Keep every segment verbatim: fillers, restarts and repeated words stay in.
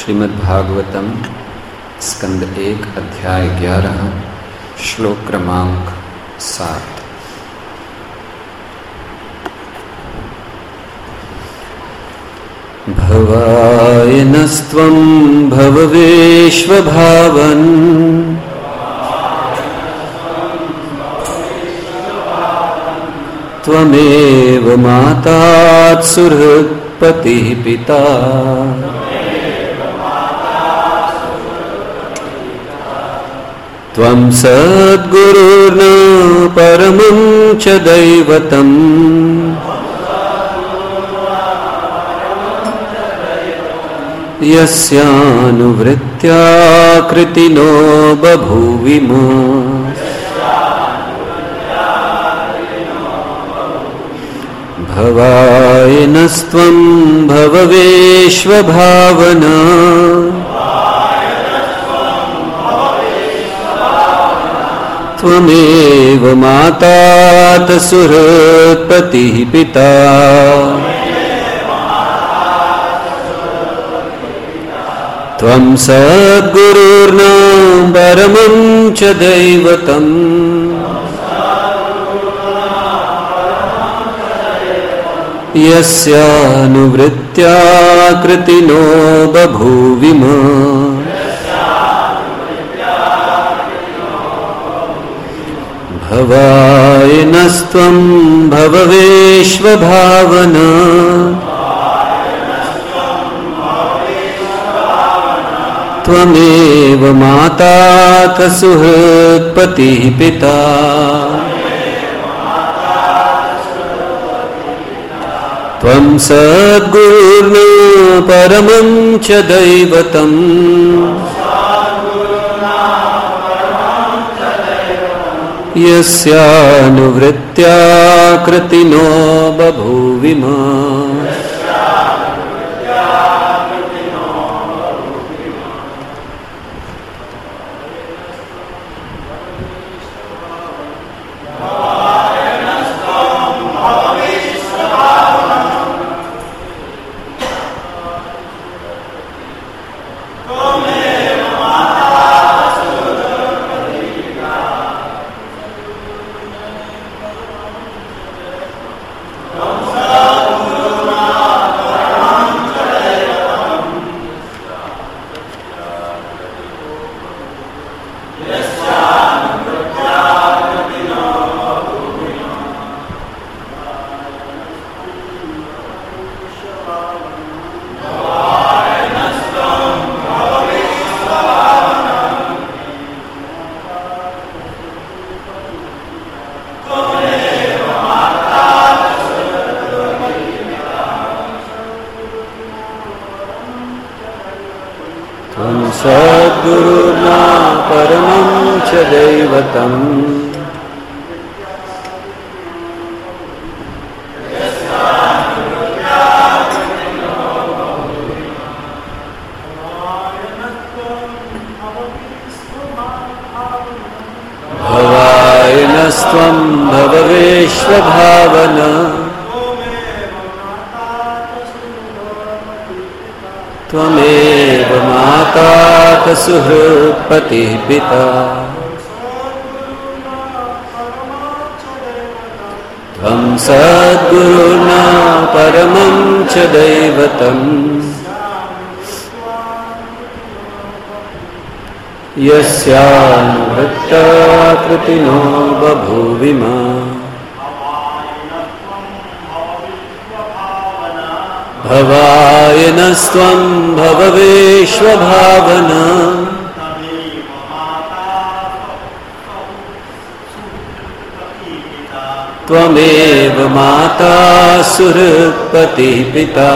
श्रीमद्भागवतम स्कंद एक अध्याय ग्यारह श्लोक क्रमांक सात। भवायनस्त्वं भववेश्वभावन् त्वमेव माता सुहृत्पतिः पिता त्वं सद्गुरुर्न परमं च दैवतम् यस्यानुवृत्त्या कृतिनो बभूविम भवायनस्त्वं भववेश्वभावना त्वमेव माता सुहृत्पतिः पिता त्वं सद्गुरुर्न परमं च दैवतम् यस्यानुवृत्त्या कृतिनो बभूविम भवायनस्त्वं भववेश्वभावना त्वमेव माता सुहृत्पतिः पिता त्वं सद्गुरुर्न परमं च दैवतम् यस्यानुवृत्त्या कृतिनो बभूविम सद्गुरुर्न परमं च दैवतम् भवायनस्त्वं भववेश्वभावना त्वमेव माता सुहृत्पतिः पिता त्वं सद्गुरुर्न परमं च दैवतम् यस्यानुवृत्त्या कृतिनो बभूविम भवायनस्त्वं भववेश्वभावना त्वमेव माता सुहृत्पतिः पिता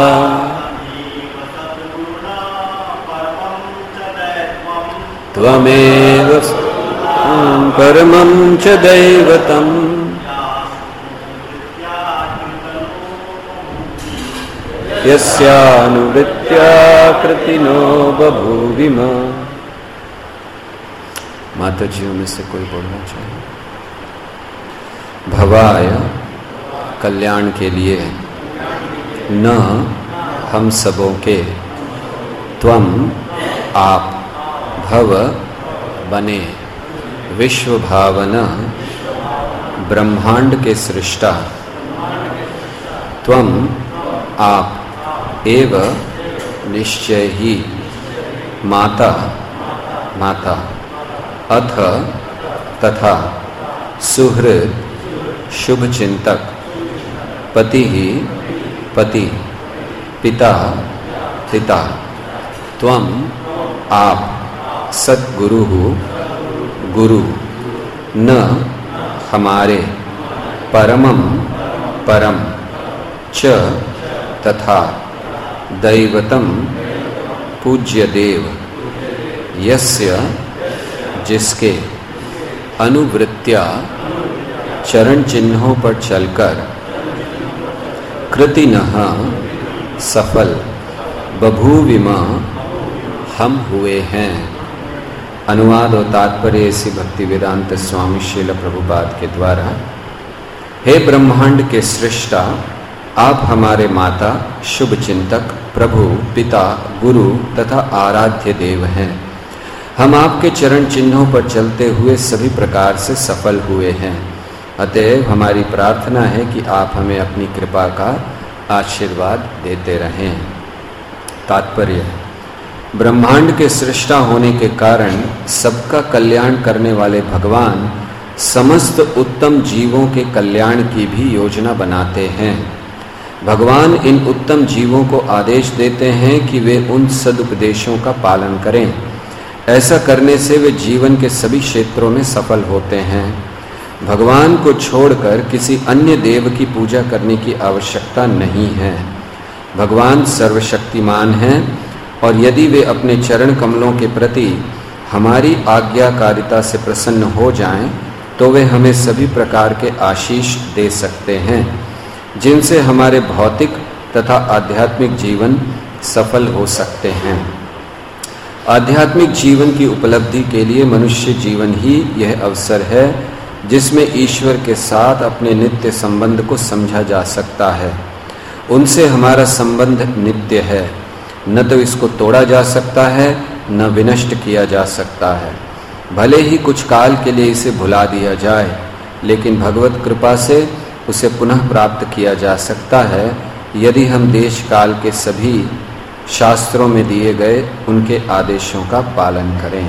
त्वमेव परमं च दैवतम् यस्यानुवृत्त्या कृतिनो बभूविम। माताजियों में से कोई बोलना चाहिए। भवाय कल्याण के लिए न हम सबों के त्वम आप भव बने विश्व भावना ब्रह्मांड के सृष्टा। त्वम आप एव निश्चय ही माता माता अथ तथा सुहृद शुभ चिंतक पति ही पति पिता पिता। त्वम आप सद्गुरु गुरु न हमारे परमं परम च तथा दैवतम पूज्य देव यस्य जिसके अनुवृत्त्या चरण चिन्हों पर चलकर कृतिनः सफल बभूविमा हम हुए हैं। अनुवाद और तात्पर्य इसी भक्ति वेदांत स्वामी श्रील प्रभुपाद के द्वारा। हे ब्रह्मांड के सृष्टा, आप हमारे माता, शुभ चिंतक, प्रभु, पिता, गुरु तथा आराध्य देव हैं। हम आपके चरण चिन्हों पर चलते हुए सभी प्रकार से सफल हुए हैं। अतएव हमारी प्रार्थना है कि आप हमें अपनी कृपा का आशीर्वाद देते रहें। तात्पर्य: ब्रह्मांड के सृष्टा होने के कारण सबका कल्याण करने वाले भगवान समस्त उत्तम जीवों के कल्याण की भी योजना बनाते हैं। भगवान इन उत्तम जीवों को आदेश देते हैं कि वे उन सदुपदेशों का पालन करें। ऐसा करने से वे जीवन के सभी क्षेत्रों में सफल होते हैं। भगवान को छोड़कर किसी अन्य देव की पूजा करने की आवश्यकता नहीं है। भगवान सर्वशक्तिमान हैं और यदि वे अपने चरण कमलों के प्रति हमारी आज्ञाकारिता से प्रसन्न हो जाएं, तो वे हमें सभी प्रकार के आशीष दे सकते हैं, जिनसे हमारे भौतिक तथा आध्यात्मिक जीवन सफल हो सकते हैं। आध्यात्मिक जीवन की उपलब्धि के लिए मनुष्य जीवन ही यह अवसर है जिसमें ईश्वर के साथ अपने नित्य संबंध को समझा जा सकता है। उनसे हमारा संबंध नित्य है, न तो इसको तोड़ा जा सकता है न विनष्ट किया जा सकता है। भले ही कुछ काल के लिए इसे भुला दिया जाए, लेकिन भगवत कृपा से उसे पुनः प्राप्त किया जा सकता है यदि हम देश काल के सभी शास्त्रों में दिए गए उनके आदेशों का पालन करें।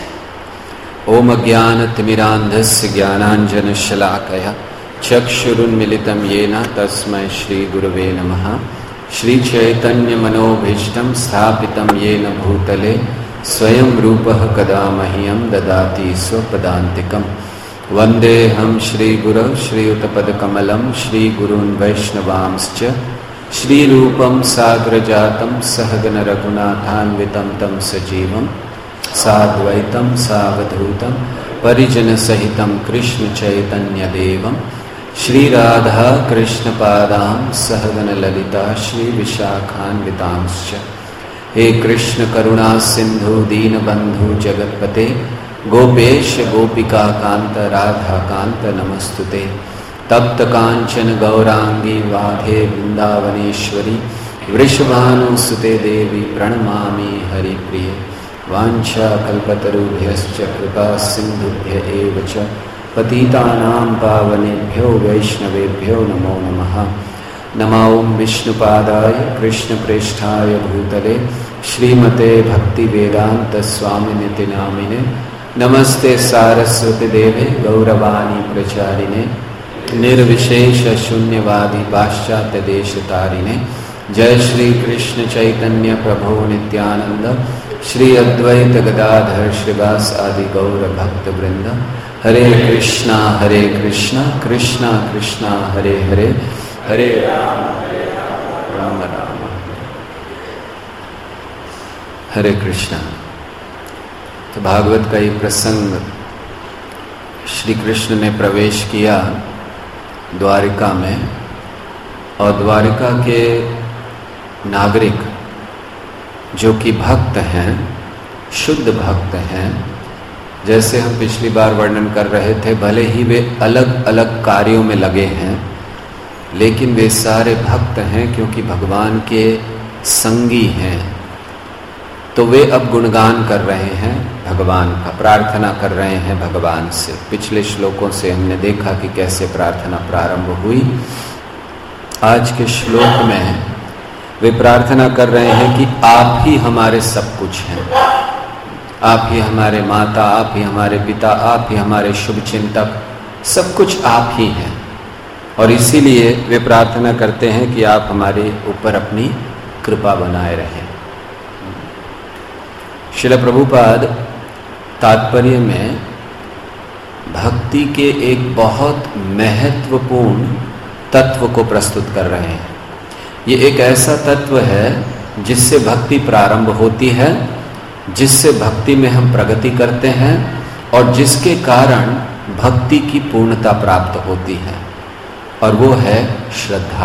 ओम अज्ञानतिमिरान्धस्य ज्ञानाञ्जनशलाकया चक्षुरुन्मिलितं येन तस्मै श्रीगुरवे नमः। श्रीचैतन्यमनोभीष्टं स्थापितं येन भूतले स्वयं रूपः कदा मह्यं ददाति स्वपदान्तिकम्। वन्देऽहं श्रीगुरौ श्रीयुतपदकमलं श्रीगुरून् वैष्णवांश्च श्रीरूपं साग्रजातं सहगण रघुनाथान्वितं तं सजीवं साद्वैतं सावधूतं परिजनसहितं कृष्णचैतन्यदेवं श्रीराधा कृष्णपादां सहगण ललिता श्रीविशाखान्वितांश्च। हे कृष्ण करुणा सिंधु दीनबंधु जगत्पते गोपेश गोपिका कांत राधा कांत नमस्तुते। तप्त कांचन गौरांगी वाधे वृंदावनेश्वरी वृषभानुसुते देवी प्रणमामि हरिप्रिये। वाञ्छा कल्पतरुभ्यश्च कृपा सिन्धुभ्य एव च पतितानां पावनेभ्यो वैष्णवेभ्यो नमो नमः। नमो विष्णुपादाय कृष्णप्रेष्ठाय भूतले श्रीमते भक्तिवेदांत स्वामिनिति नामिने नमस्ते सारस्वती देवे गौरवाणी प्रचारिणे निर्विशेष शून्यवादी पाश्चात्य देश तारिणे। जय श्री कृष्ण चैतन्य प्रभो नित्यानंद श्री अद्वैत गदाधर श्रीवास आदि गौर भक्त वृंद। हरे कृष्णा हरे कृष्णा कृष्णा कृष्णा हरे हरे हरे राम हरे राम राम राम हरे कृष्णा। तो भागवत का ये प्रसंग, श्री कृष्ण ने प्रवेश किया द्वारिका में और द्वारिका के नागरिक जो कि भक्त हैं, शुद्ध भक्त हैं, जैसे हम पिछली बार वर्णन कर रहे थे, भले ही वे अलग अलग कार्यों में लगे हैं, लेकिन वे सारे भक्त हैं क्योंकि भगवान के संगी हैं। तो वे अब गुणगान कर रहे हैं भगवान का, प्रार्थना कर रहे हैं भगवान से। पिछले श्लोकों से हमने देखा कि कैसे प्रार्थना प्रारंभ हुई। आज के श्लोक में वे प्रार्थना कर रहे हैं कि आप ही हमारे सब कुछ हैं, आप ही हमारे माता, आप ही हमारे पिता, आप ही हमारे शुभ चिंतक, सब कुछ आप ही हैं। और इसीलिए वे प्रार्थना करते हैं कि आप हमारे ऊपर अपनी कृपा बनाए रहें। श्रील प्रभुपाद तात्पर्य में भक्ति के एक बहुत महत्वपूर्ण तत्व को प्रस्तुत कर रहे हैं। ये एक ऐसा तत्व है जिससे भक्ति प्रारंभ होती है, जिससे भक्ति में हम प्रगति करते हैं और जिसके कारण भक्ति की पूर्णता प्राप्त होती है, और वो है श्रद्धा।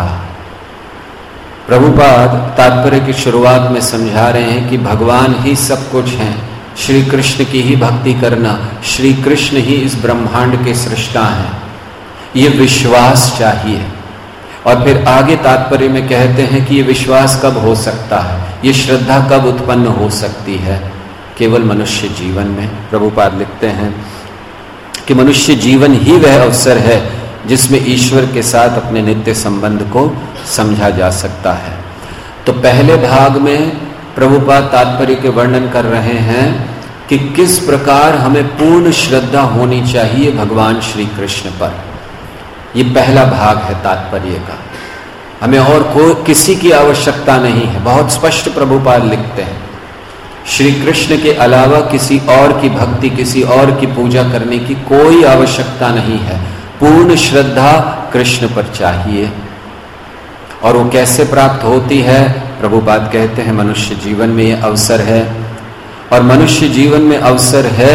प्रभुपाद तात्पर्य की शुरुआत में समझा रहे हैं कि भगवान ही सब कुछ हैं, श्री कृष्ण की ही भक्ति करना, श्री कृष्ण ही इस ब्रह्मांड के सृष्टा हैं, ये विश्वास चाहिए। और फिर आगे तात्पर्य में कहते हैं कि ये विश्वास कब हो सकता है, ये श्रद्धा कब उत्पन्न हो सकती है? केवल मनुष्य जीवन में। प्रभुपाद लिखते हैं कि मनुष्य जीवन ही वह अवसर है जिसमें ईश्वर के साथ अपने नित्य संबंध को समझा जा सकता है। तो पहले भाग में प्रभुपाद तात्पर्य के वर्णन कर रहे हैं कि किस प्रकार हमें पूर्ण श्रद्धा होनी चाहिए भगवान श्री कृष्ण पर। ये पहला भाग है तात्पर्य का। हमें और कोई किसी की आवश्यकता नहीं है। बहुत स्पष्ट प्रभुपाद लिखते हैं, श्री कृष्ण के अलावा किसी और की भक्ति, किसी और की पूजा करने की कोई आवश्यकता नहीं है। पूर्ण श्रद्धा कृष्ण पर चाहिए। और वो कैसे प्राप्त होती है? प्रभुपाद कहते हैं मनुष्य जीवन में ये अवसर है। और मनुष्य जीवन में अवसर है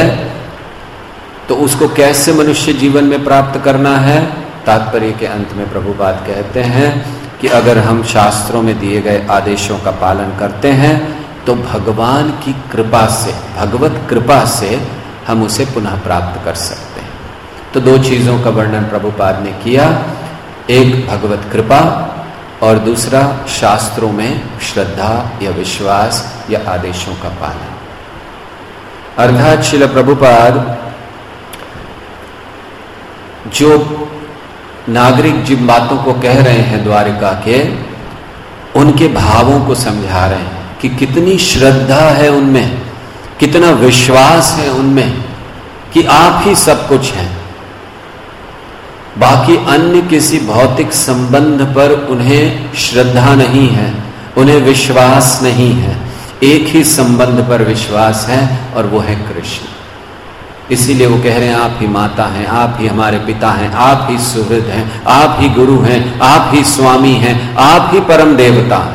तो उसको कैसे मनुष्य जीवन में प्राप्त करना है? तात्पर्य के अंत में प्रभुपाद कहते हैं कि अगर हम शास्त्रों में दिए गए आदेशों का पालन करते हैं तो भगवान की कृपा से, भगवत कृपा से हम उसे पुनः प्राप्त कर सकते हैं। तो दो चीजों का वर्णन प्रभुपाद ने किया, एक भगवत कृपा और दूसरा शास्त्रों में श्रद्धा या विश्वास या आदेशों का पालन। अर्थात श्रील प्रभुपाद जो नागरिक जिन बातों को कह रहे हैं द्वारिका के, उनके भावों को समझा रहे हैं कि कितनी श्रद्धा है उनमें, कितना विश्वास है उनमें कि आप ही सब कुछ हैं। बाकी अन्य किसी भौतिक संबंध पर उन्हें श्रद्धा नहीं है, उन्हें विश्वास नहीं है। एक ही संबंध पर विश्वास है और वो है कृष्ण। इसीलिए वो कह रहे हैं आप ही माता हैं, आप ही हमारे पिता हैं, आप ही सुहृद हैं, आप ही गुरु हैं, आप ही स्वामी हैं, आप ही परम देवता हैं।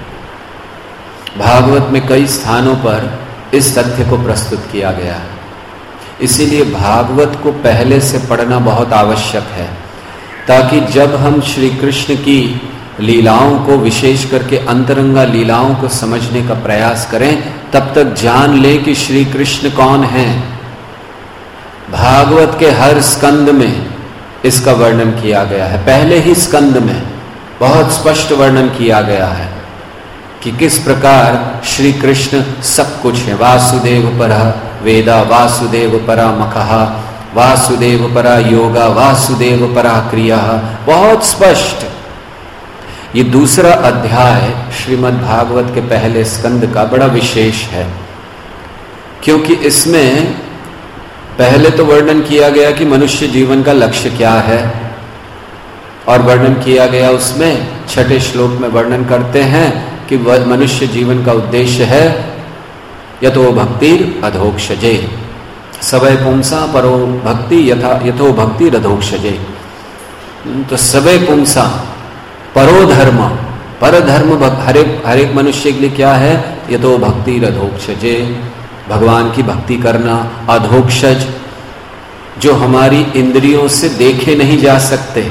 भागवत में कई स्थानों पर इस तथ्य को प्रस्तुत किया गया है। इसीलिए भागवत को पहले से पढ़ना बहुत आवश्यक है, ताकि जब हम श्री कृष्ण की लीलाओं को, विशेष करके अंतरंगा लीलाओं को समझने का प्रयास करें, तब तक जान ले कि श्री कृष्ण कौन हैं। भागवत के हर स्कंद में इसका वर्णन किया गया है। पहले ही स्कंद में बहुत स्पष्ट वर्णन किया गया है कि किस प्रकार श्री कृष्ण सब कुछ है। वासुदेव परा वेदा, वासुदेव परा मखः, वासुदेव परा योगा, वासुदेव परा क्रिया। बहुत स्पष्ट। ये दूसरा अध्याय श्रीमद् भागवत के पहले स्कंद का बड़ा विशेष है, क्योंकि इसमें पहले तो वर्णन किया गया कि मनुष्य जीवन का लक्ष्य क्या है, और वर्णन किया गया उसमें छठे श्लोक में वर्णन करते हैं कि मनुष्य जीवन का उद्देश्य है यतो भक्ति अधोक्षजे, सवै पुंसा परो भक्ति यथा यथो भक्ति रधोक्षजे। तो सवै पुंसा परो धर्म, पर धर्म हर एक हर एक मनुष्य के लिए क्या है? यतो भक्ति रधोक्षजे, भगवान की भक्ति करना। अधोक्षज, जो हमारी इंद्रियों से देखे नहीं जा सकते,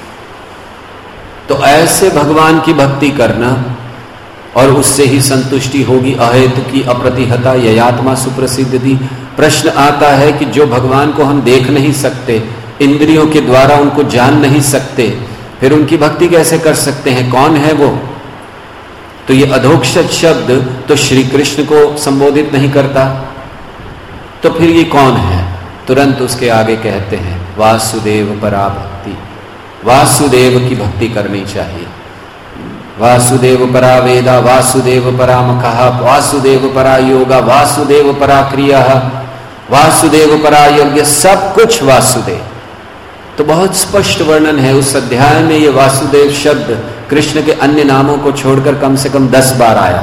तो ऐसे भगवान की भक्ति करना और उससे ही संतुष्टि होगी। अहेतु की अप्रतिहता ययात्मा सुप्रसिद्ध थी। प्रश्न आता है कि जो भगवान को हम देख नहीं सकते, इंद्रियों के द्वारा उनको जान नहीं सकते, फिर उनकी भक्ति कैसे कर सकते हैं? कौन है वो? तो ये अधोक्षज शब्द तो श्री कृष्ण को संबोधित नहीं करता, तो फिर ये कौन है? तुरंत उसके आगे कहते हैं वासुदेव परा भक्ति, वासुदेव की भक्ति करनी चाहिए। वासुदेव परा वेदा, वासुदेव परा मखः, वासुदेव परा योगा, वासुदेव परा क्रिया, वासुदेव परा यज्ञ, सब कुछ वासुदेव। तो बहुत स्पष्ट वर्णन है उस अध्याय में। ये वासुदेव शब्द कृष्ण के अन्य नामों को छोड़कर कम से कम दस बार आया,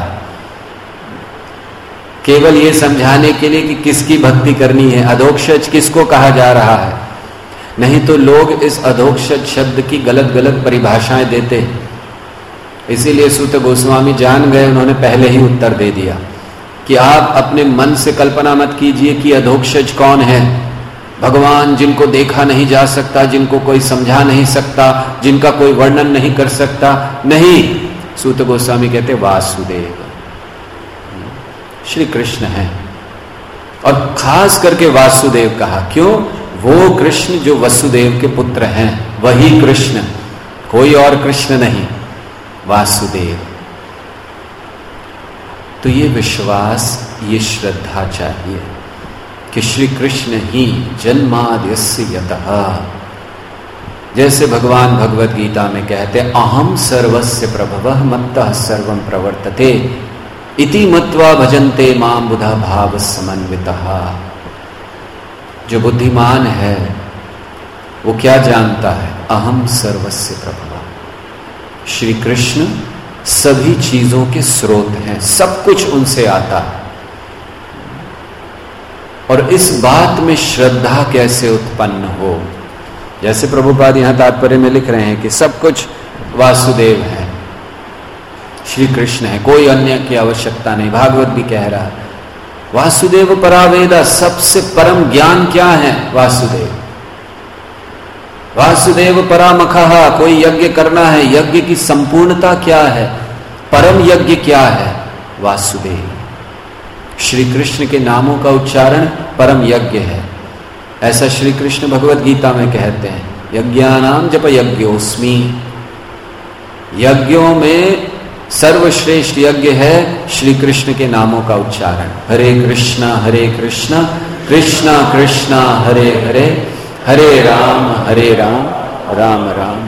केवल ये समझाने के लिए कि किसकी भक्ति करनी है, अधोक्षज किसको कहा जा रहा है। नहीं तो लोग इस अधोक्षज शब्द की गलत गलत परिभाषाएं देते हैं। इसीलिए सूत गोस्वामी जान गए, उन्होंने पहले ही उत्तर दे दिया कि आप अपने मन से कल्पना मत कीजिए कि अधोक्षज कौन है। भगवान जिनको देखा नहीं जा सकता, जिनको कोई समझा नहीं सकता, जिनका कोई वर्णन नहीं कर सकता, नहीं। सूत गोस्वामी कहते वासुदेव श्री कृष्ण है। और खास करके वासुदेव कहा, क्यों? वो कृष्ण जो वसुदेव के पुत्र हैं, वही कृष्ण, कोई और कृष्ण नहीं, वासुदेव। तो ये विश्वास, ये श्रद्धा चाहिए कि श्री कृष्ण ही जन्माद्यस्य यतः, जैसे भगवान भगवत गीता में कहते हैं अहम सर्वस्य प्रभवः मत्तः सर्वं प्रवर्तते इति मत्वा भजन्ते मां बुधा भाव समन्वितः। जो बुद्धिमान है वो क्या जानता है? अहम सर्वस्य प्रभवः, श्री कृष्ण सभी चीजों के स्रोत हैं, सब कुछ उनसे आता है। और इस बात में श्रद्धा कैसे उत्पन्न हो? जैसे प्रभुपाद यहां तात्पर्य में लिख रहे हैं कि सब कुछ वासुदेव है, श्री कृष्ण है, कोई अन्य की आवश्यकता नहीं। भागवत भी कह रहा है वासुदेव परावेदा, सबसे परम ज्ञान क्या है? वासुदेव। वासुदेव परामखः, कोई यज्ञ करना है, यज्ञ की संपूर्णता क्या है? परम यज्ञ क्या है? वासुदेव। श्री कृष्ण के नामों का उच्चारण परम यज्ञ है, ऐसा श्री कृष्ण भगवत गीता में कहते हैं। यज्ञानाम जप यज्ञोस्मि, यज्ञों में सर्वश्रेष्ठ यज्ञ है श्री कृष्ण के नामों का उच्चारण। हरे कृष्णा हरे कृष्णा कृष्णा कृष्णा हरे हरे, हरे राम हरे राम राम राम।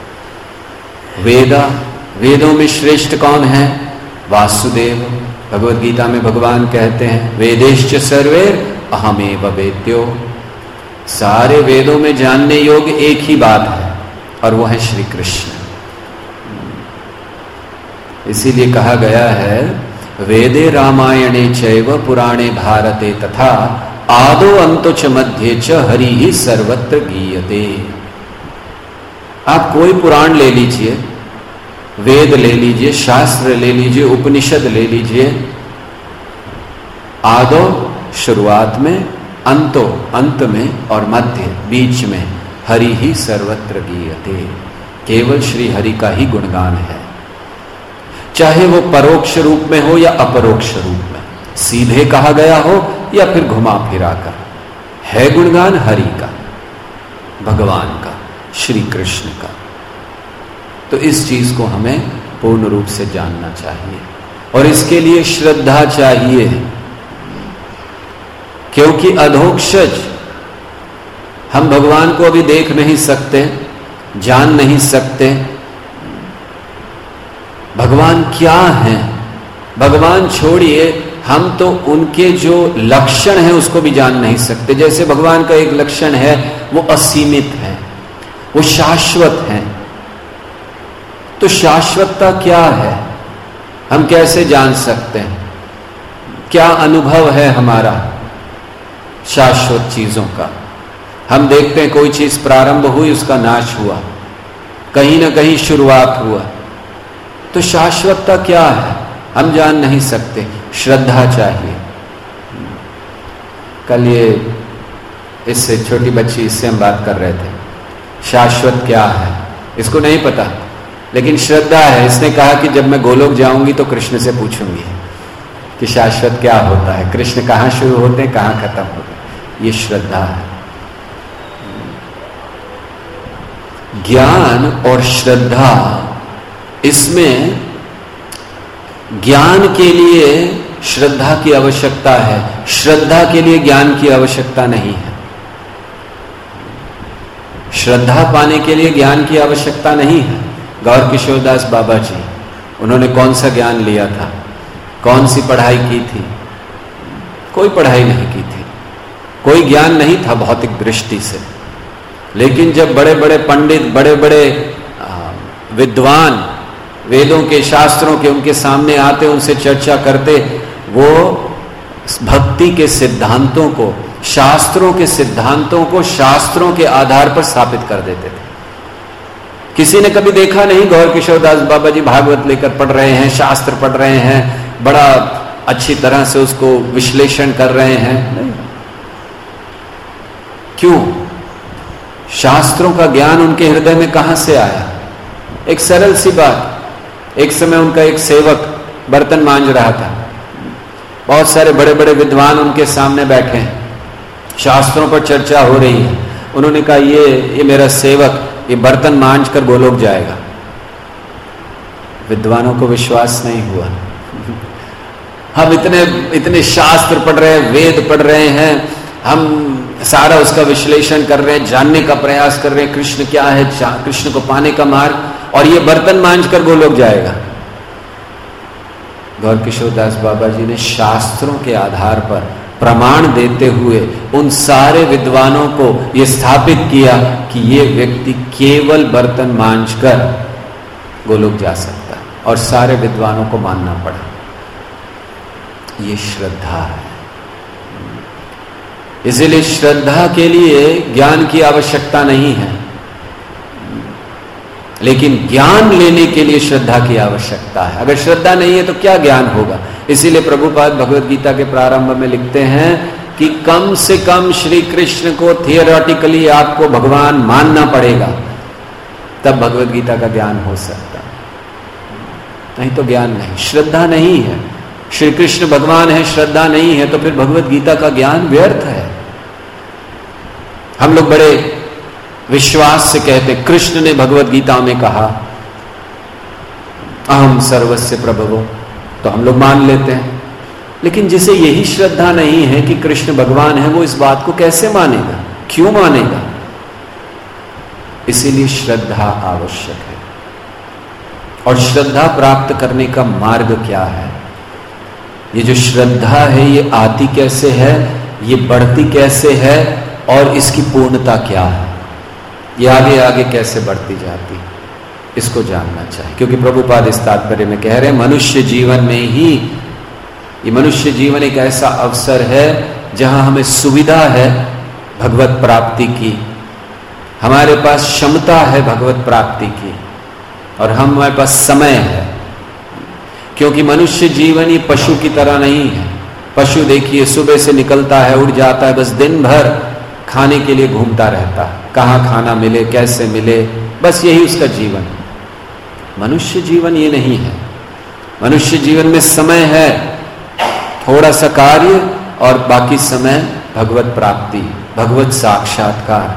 वेदा, वेदों में श्रेष्ठ कौन है? वासुदेव। भगवत गीता में भगवान कहते हैं वेदेश्च सर्वे अहमेव वेद्यो, सारे वेदों में जानने योग्य एक ही बात है और वो है श्री कृष्ण। इसीलिए कहा गया है वेदे रामायणे चैव पुराणे भारते तथा आदो अंतो च मध्ये च हरि ही सर्वत्र गीयते। आप कोई पुराण ले लीजिए, वेद ले लीजिए, शास्त्र ले लीजिए, उपनिषद ले लीजिए, आदो शुरुआत में, अंतो अंत में और मध्य बीच में हरि ही सर्वत्र गीयते। केवल श्री हरि का ही गुणगान है, चाहे वो परोक्ष रूप में हो या अपरोक्ष रूप में, सीधे कहा गया हो या फिर घुमा फिरा कर, है गुणगान हरि का, भगवान का, श्री कृष्ण का। तो इस चीज को हमें पूर्ण रूप से जानना चाहिए और इसके लिए श्रद्धा चाहिए, क्योंकि अधोक्षज हम भगवान को अभी देख नहीं सकते, जान नहीं सकते। भगवान क्या हैं? भगवान छोड़िए, हम तो उनके जो लक्षण हैं उसको भी जान नहीं सकते। जैसे भगवान का एक लक्षण है वो असीमित है, वो शाश्वत है। तो शाश्वतता क्या है हम कैसे जान सकते हैं? क्या अनुभव है हमारा शाश्वत चीजों का? हम देखते हैं कोई चीज प्रारंभ हुई, उसका नाश हुआ, कहीं ना कहीं शुरुआत हुआ। तो शाश्वतता क्या है हम जान नहीं सकते, श्रद्धा चाहिए। कल ये इससे छोटी बच्ची, इससे हम बात कर रहे थे, शाश्वत क्या है इसको नहीं पता, लेकिन श्रद्धा है। इसने कहा कि जब मैं गोलोक जाऊंगी तो कृष्ण से पूछूंगी कि शाश्वत क्या होता है, कृष्ण कहाँ शुरू होते हैं, कहाँ खत्म होते हैं। ये श्रद्धा है। ज्ञान और श्रद्धा, इसमें ज्ञान के लिए श्रद्धा की आवश्यकता है, श्रद्धा के लिए ज्ञान की आवश्यकता नहीं है। श्रद्धा पाने के लिए ज्ञान की आवश्यकता नहीं है। गौर किशोरदास बाबा जी, उन्होंने कौन सा ज्ञान लिया था, कौन सी पढ़ाई की थी? कोई पढ़ाई नहीं की थी, कोई ज्ञान नहीं था भौतिक दृष्टि से। लेकिन जब बड़े बड़े पंडित, बड़े बड़े विद्वान वेदों के, शास्त्रों के उनके सामने आते, उनसे चर्चा करते, वो भक्ति के सिद्धांतों को, शास्त्रों के सिद्धांतों को शास्त्रों के आधार पर स्थापित कर देते थे। किसी ने कभी देखा नहीं गौर किशोरदास बाबा जी भागवत लेकर पढ़ रहे हैं, शास्त्र पढ़ रहे हैं, बड़ा अच्छी तरह से उसको विश्लेषण कर रहे हैं, नहीं। क्यों? शास्त्रों का ज्ञान उनके हृदय में कहां से आया? एक सरल सी बात, एक समय उनका एक सेवक बर्तन मांज रहा था, बहुत सारे बड़े बड़े विद्वान उनके सामने बैठे हैं, शास्त्रों पर चर्चा हो रही है। उन्होंने कहा ये ये मेरा सेवक ये बर्तन मांज कर गोलोक जाएगा। विद्वानों को विश्वास नहीं हुआ। हम इतने इतने शास्त्र पढ़ रहे हैं, वेद पढ़ रहे हैं, हम सारा उसका विश्लेषण कर रहे हैं, जानने का प्रयास कर रहे हैं कृष्ण क्या है, कृष्ण को पाने का मार्ग, और ये बर्तन मांझ कर गोलोक जाएगा। गौर किशोरदास बाबा जी ने शास्त्रों के आधार पर प्रमाण देते हुए उन सारे विद्वानों को यह स्थापित किया कि ये व्यक्ति केवल बर्तन मांझ कर गोलोक जा सकता है, और सारे विद्वानों को मानना पड़ा। ये श्रद्धा है। इसीलिए श्रद्धा के लिए ज्ञान की आवश्यकता नहीं है, लेकिन ज्ञान लेने के लिए श्रद्धा की आवश्यकता है। अगर श्रद्धा नहीं है तो क्या ज्ञान होगा? इसीलिए प्रभुपाद भगवद गीता के प्रारंभ में लिखते हैं कि कम से कम श्री कृष्ण को थियोरेटिकली आपको भगवान मानना पड़ेगा, तब भगवद गीता का ज्ञान हो सकता है, नहीं तो ज्ञान नहीं। श्रद्धा नहीं है, श्री कृष्ण भगवान है, श्रद्धा नहीं है, तो फिर भगवद गीता का ज्ञान व्यर्थ है। हम लोग बड़े विश्वास से कहते, कृष्ण ने भगवद गीता में कहा अहम सर्वस्य प्रभवो, तो हम लोग मान लेते हैं। लेकिन जिसे यही श्रद्धा नहीं है कि कृष्ण भगवान है, वो इस बात को कैसे मानेगा, क्यों मानेगा? इसीलिए श्रद्धा आवश्यक है। और श्रद्धा प्राप्त करने का मार्ग क्या है? ये जो श्रद्धा है ये आती कैसे है, ये बढ़ती कैसे है, और इसकी पूर्णता क्या है, ये आगे आगे कैसे बढ़ती जाती है, इसको जानना चाहिए। क्योंकि प्रभुपाद इस तात्पर्य में कह रहे हैं मनुष्य जीवन में ही, ये मनुष्य जीवन एक ऐसा अवसर है जहां हमें सुविधा है भगवत प्राप्ति की, हमारे पास क्षमता है भगवत प्राप्ति की, और हमारे पास समय है। क्योंकि मनुष्य जीवन ही पशु की तरह नहीं है। पशु देखिए सुबह से निकलता है, उड़ जाता है, बस दिन भर खाने के लिए घूमता रहता है, कहाँ खाना मिले, कैसे मिले, बस यही उसका जीवन। मनुष्य जीवन ये नहीं है। मनुष्य जीवन में समय है, थोड़ा सा कार्य, और बाकी समय भगवत प्राप्ति, भगवत साक्षात्कार।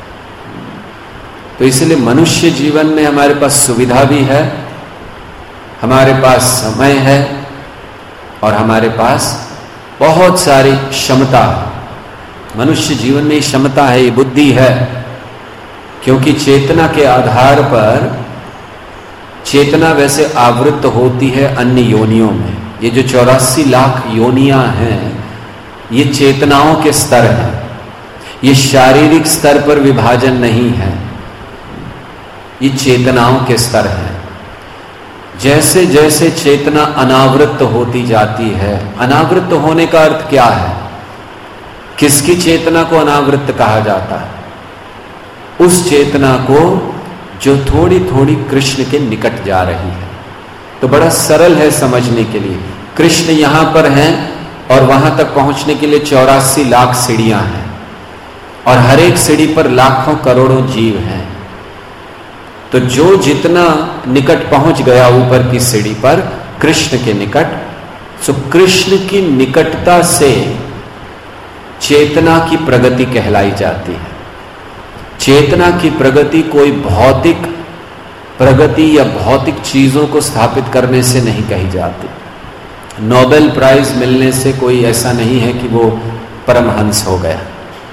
तो इसलिए मनुष्य जीवन में हमारे पास सुविधा भी है, हमारे पास समय है, और हमारे पास बहुत सारी क्षमता है। मनुष्य जीवन में क्षमता है, ये बुद्धि है, क्योंकि चेतना के आधार पर चेतना वैसे आवृत्त होती है अन्य योनियों में। ये जो चौरासी लाख योनियां हैं, ये चेतनाओं के स्तर हैं, ये शारीरिक स्तर पर विभाजन नहीं है, ये चेतनाओं के स्तर हैं। जैसे जैसे चेतना अनावृत्त होती जाती है, अनावृत्त होने का अर्थ क्या है? किसकी चेतना को अनावृत्त कहा जाता है? उस चेतना को जो थोड़ी थोड़ी कृष्ण के निकट जा रही है। तो बड़ा सरल है समझने के लिए। कृष्ण यहां पर हैं और वहां तक पहुंचने के लिए चौरासी लाख सीढ़ियां हैं, और हर एक सीढ़ी पर लाखों करोड़ों जीव हैं। तो जो जितना निकट पहुंच गया ऊपर की सीढ़ी पर कृष्ण के निकट, सो कृष्ण की निकटता से चेतना की प्रगति कहलाई जाती है। चेतना की प्रगति कोई भौतिक प्रगति या भौतिक चीजों को स्थापित करने से नहीं कही जाती। नोबेल प्राइज मिलने से कोई ऐसा नहीं है कि वो परमहंस हो गया।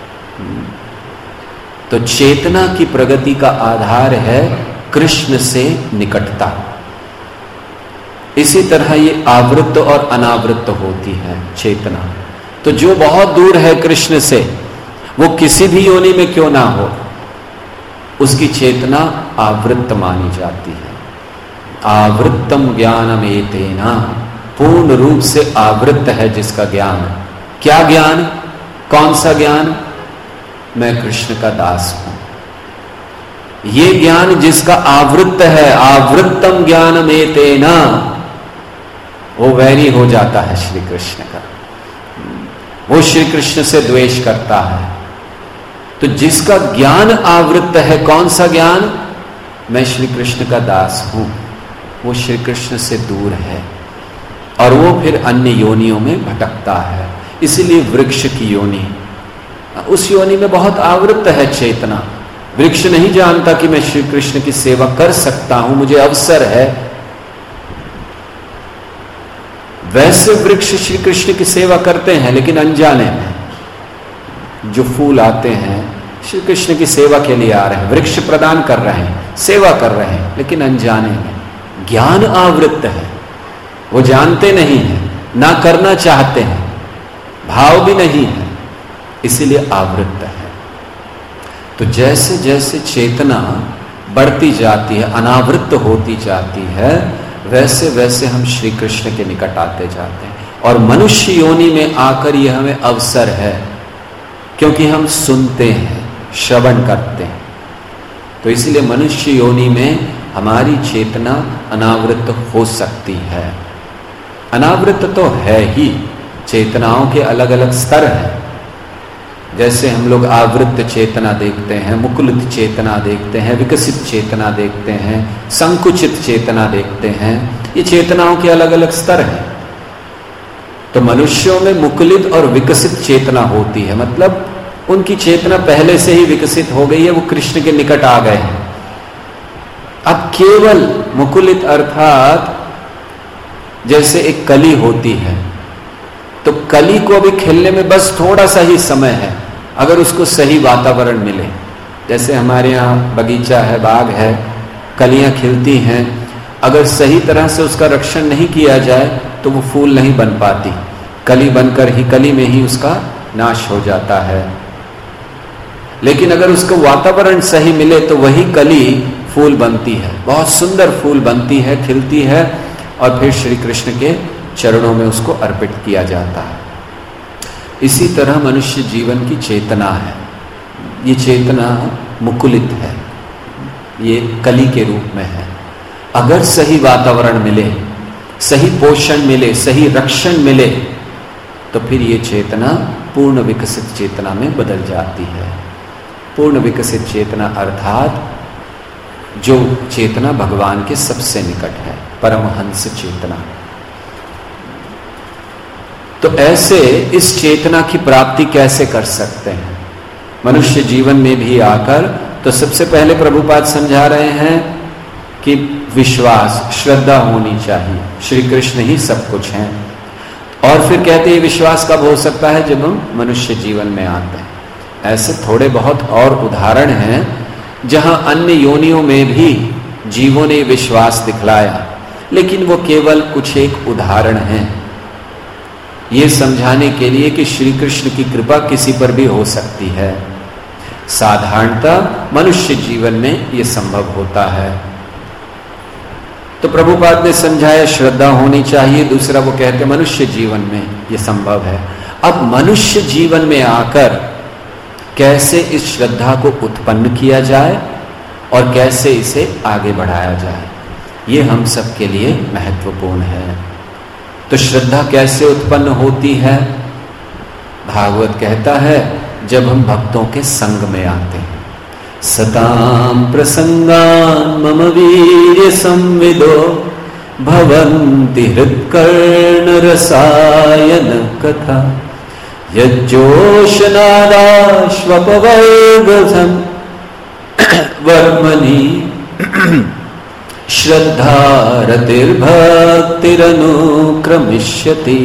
तो चेतना की प्रगति का आधार है कृष्ण से निकटता। इसी तरह ये आवृत्त और अनावृत्त होती है चेतना। तो जो बहुत दूर है कृष्ण से, वो किसी भी योनि में क्यों ना हो, उसकी चेतना आवृत्त मानी जाती है। आवृत्तम ज्ञानम एतेना, पूर्ण रूप से आवृत्त है जिसका ज्ञान। क्या ज्ञान? कौन सा ज्ञान? मैं कृष्ण का दास हूं। ये ज्ञान जिसका आवृत्त है, आवृत्तम ज्ञानम एतेना, वो वैरी हो जाता है श्री कृष्ण का। वो श्री कृष्ण से द्वेष करता है। तो जिसका ज्ञान आवृत्त है, कौन सा ज्ञान? मैं श्री कृष्ण का दास हूं, वो श्री कृष्ण से दूर है और वो फिर अन्य योनियों में भटकता है। इसीलिए वृक्ष की योनि, उस योनि में बहुत आवृत्त है चेतना। वृक्ष नहीं जानता कि मैं श्री कृष्ण की सेवा कर सकता हूं, मुझे अवसर है। वैसे वृक्ष श्री कृष्ण की सेवा करते हैं, लेकिन अनजाने में। जो फूल आते हैं श्री कृष्ण की सेवा के लिए आ रहे हैं, वृक्ष प्रदान कर रहे हैं, सेवा कर रहे हैं, लेकिन अनजाने में। ज्ञान आवृत्त है, वो जानते नहीं है, ना करना चाहते हैं, भाव भी नहीं है, इसीलिए आवृत्त है। तो जैसे जैसे चेतना बढ़ती जाती है, अनावृत्त होती जाती है, वैसे वैसे हम श्री कृष्ण के निकट आते जाते हैं। और मनुष्य योनि में आकर यह हमें अवसर है, क्योंकि हम सुनते हैं, श्रवण करते हैं। तो इसलिए मनुष्य योनि में हमारी चेतना अनावृत्त हो सकती है। अनावृत्त तो है ही, चेतनाओं के अलग अलग स्तर हैं। जैसे हम लोग आवृत्त चेतना देखते हैं, मुकुलित चेतना देखते हैं, विकसित चेतना देखते हैं, संकुचित चेतना देखते हैं। ये चेतनाओं के अलग अलग स्तर हैं। तो मनुष्यों में मुकुलित और विकसित चेतना होती है, मतलब उनकी चेतना पहले से ही विकसित हो गई है, वो कृष्ण के निकट आ गए हैं। अब केवल मुकुलित अर्थात जैसे एक कली होती है, तो कली को अभी खिलने में बस थोड़ा सा ही समय है, अगर उसको सही वातावरण मिले। जैसे हमारे यहाँ बगीचा है, बाग है, कलियां खिलती हैं, अगर सही तरह से उसका रक्षण नहीं किया जाए तो वो फूल नहीं बन पाती, कली बनकर ही कली में ही उसका नाश हो जाता है। लेकिन अगर उसको वातावरण सही मिले तो वही कली फूल बनती है, बहुत सुंदर फूल बनती है, खिलती है, और फिर श्री कृष्ण के चरणों में उसको अर्पित किया जाता है। इसी तरह मनुष्य जीवन की चेतना है। ये चेतना मुकुलित है, ये कली के रूप में है। अगर सही वातावरण मिले, सही पोषण मिले, सही रक्षण मिले, तो फिर ये चेतना पूर्ण विकसित चेतना में बदल जाती है। पूर्ण विकसित चेतना अर्थात जो चेतना भगवान के सबसे निकट है, परमहंस चेतना। तो ऐसे इस चेतना की प्राप्ति कैसे कर सकते हैं मनुष्य जीवन में भी आकर? तो सबसे पहले प्रभुपाद समझा रहे हैं कि विश्वास, श्रद्धा होनी चाहिए, श्री कृष्ण ही सब कुछ हैं। और फिर कहते हैं विश्वास कब हो सकता है? जब हम मनुष्य जीवन में आते हैं। ऐसे थोड़े बहुत और उदाहरण हैं जहां अन्य योनियों में भी जीवों ने विश्वास दिखलाया, लेकिन वो केवल कुछ एक उदाहरण हैं, ये समझाने के लिए कि श्री कृष्ण की कृपा किसी पर भी हो सकती है। साधारणतः मनुष्य जीवन में ये संभव होता है। तो प्रभुपाद ने समझाया श्रद्धा होनी चाहिए, दूसरा वो कहते मनुष्य जीवन में ये संभव है। अब मनुष्य जीवन में आकर कैसे इस श्रद्धा को उत्पन्न किया जाए और कैसे इसे आगे बढ़ाया जाए, ये हम सब के लिए महत्वपूर्ण है। तो श्रद्धा कैसे उत्पन्न होती है? भागवत कहता है जब हम भक्तों के संग में आते हैं। सताम प्रसंगान मम वीर्य संविदो भवन्ति हृत्कर्ण रसायन कथा यज्जोषनादाश्वपवर्गधं वर्मणि श्रद्धा रतिर्भक्तिरनुक्रमिष्यति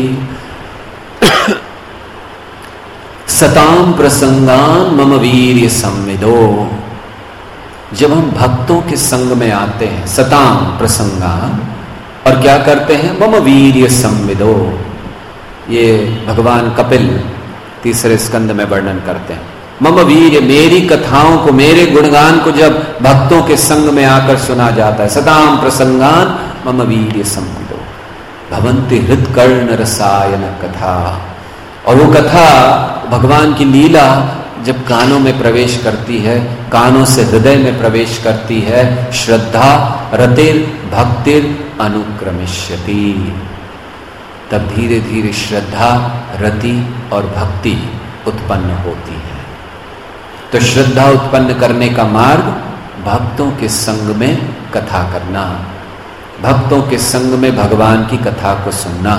सताम प्रसंगान मम वीर्य संविदो। जब हम भक्तों के संग में आते हैं, सताम प्रसंगान, और क्या करते हैं, मम वीर्य संविदो। ये भगवान कपिल तीसरे स्कंद में वर्णन करते हैं। मम वीर्य, मेरी कथाओं को, मेरे गुणगान को जब भक्तों के संग में आकर सुना जाता है, सताम प्रसंगान मम वीर्य संविदो भवन्ति हृत्कर्ण रसायन कथा। और वो कथा, भगवान की लीला जब कानों में प्रवेश करती है, कानों से हृदय में प्रवेश करती है, श्रद्धा रतिर भक्तिर अनुक्रमिष्यति, तब धीरे धीरे श्रद्धा, रति और भक्ति उत्पन्न होती है। तो श्रद्धा उत्पन्न करने का मार्ग भक्तों के संग में कथा करना, भक्तों के संग में भगवान की कथा को सुनना।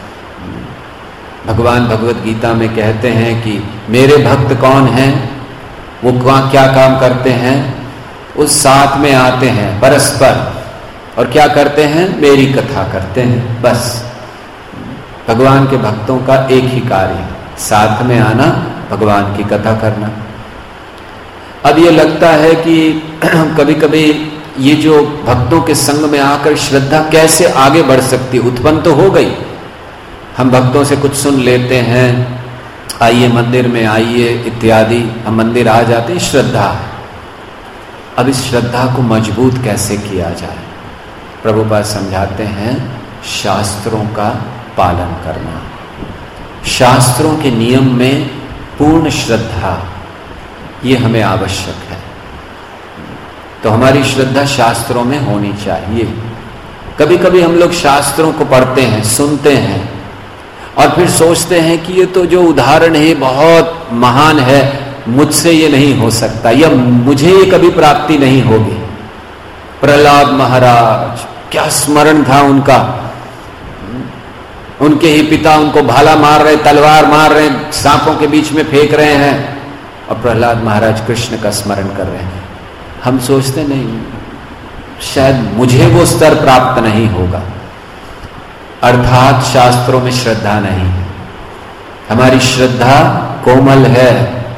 भगवान भगवत गीता में कहते हैं कि मेरे भक्त कौन हैं, वो क्या काम करते हैं, उस साथ में आते हैं परस्पर, और क्या करते हैं, मेरी कथा करते हैं। बस भगवान के भक्तों का एक ही कार्य है, साथ में आना, भगवान की कथा करना। अब ये लगता है कि कभी कभी ये जो भक्तों के संग में आकर श्रद्धा कैसे आगे बढ़ सकती, उत्पन्न तो हो गई, हम भक्तों से कुछ सुन लेते हैं, आइए मंदिर में आइए इत्यादि, हम मंदिर आ जाते हैं, श्रद्धा है। अब इस श्रद्धा को मजबूत कैसे किया जाए, प्रभुपाद समझाते हैं, शास्त्रों का पालन करना, शास्त्रों के नियम में पूर्ण श्रद्धा, ये हमें आवश्यक है। तो हमारी श्रद्धा शास्त्रों में होनी चाहिए। कभी कभी हम लोग शास्त्रों को पढ़ते हैं, सुनते हैं, और फिर सोचते हैं कि ये तो जो उदाहरण है बहुत महान है, मुझसे ये नहीं हो सकता, या मुझे ये कभी प्राप्ति नहीं होगी। प्रहलाद महाराज, क्या स्मरण था उनका, उनके ही पिता उनको भाला मार रहे, तलवार मार रहे, सांपों के बीच में फेंक रहे हैं, और प्रहलाद महाराज कृष्ण का स्मरण कर रहे हैं। हम सोचते नहीं, शायद मुझे वो स्तर प्राप्त नहीं होगा। अर्थात शास्त्रों में श्रद्धा नहीं है, हमारी श्रद्धा कोमल है।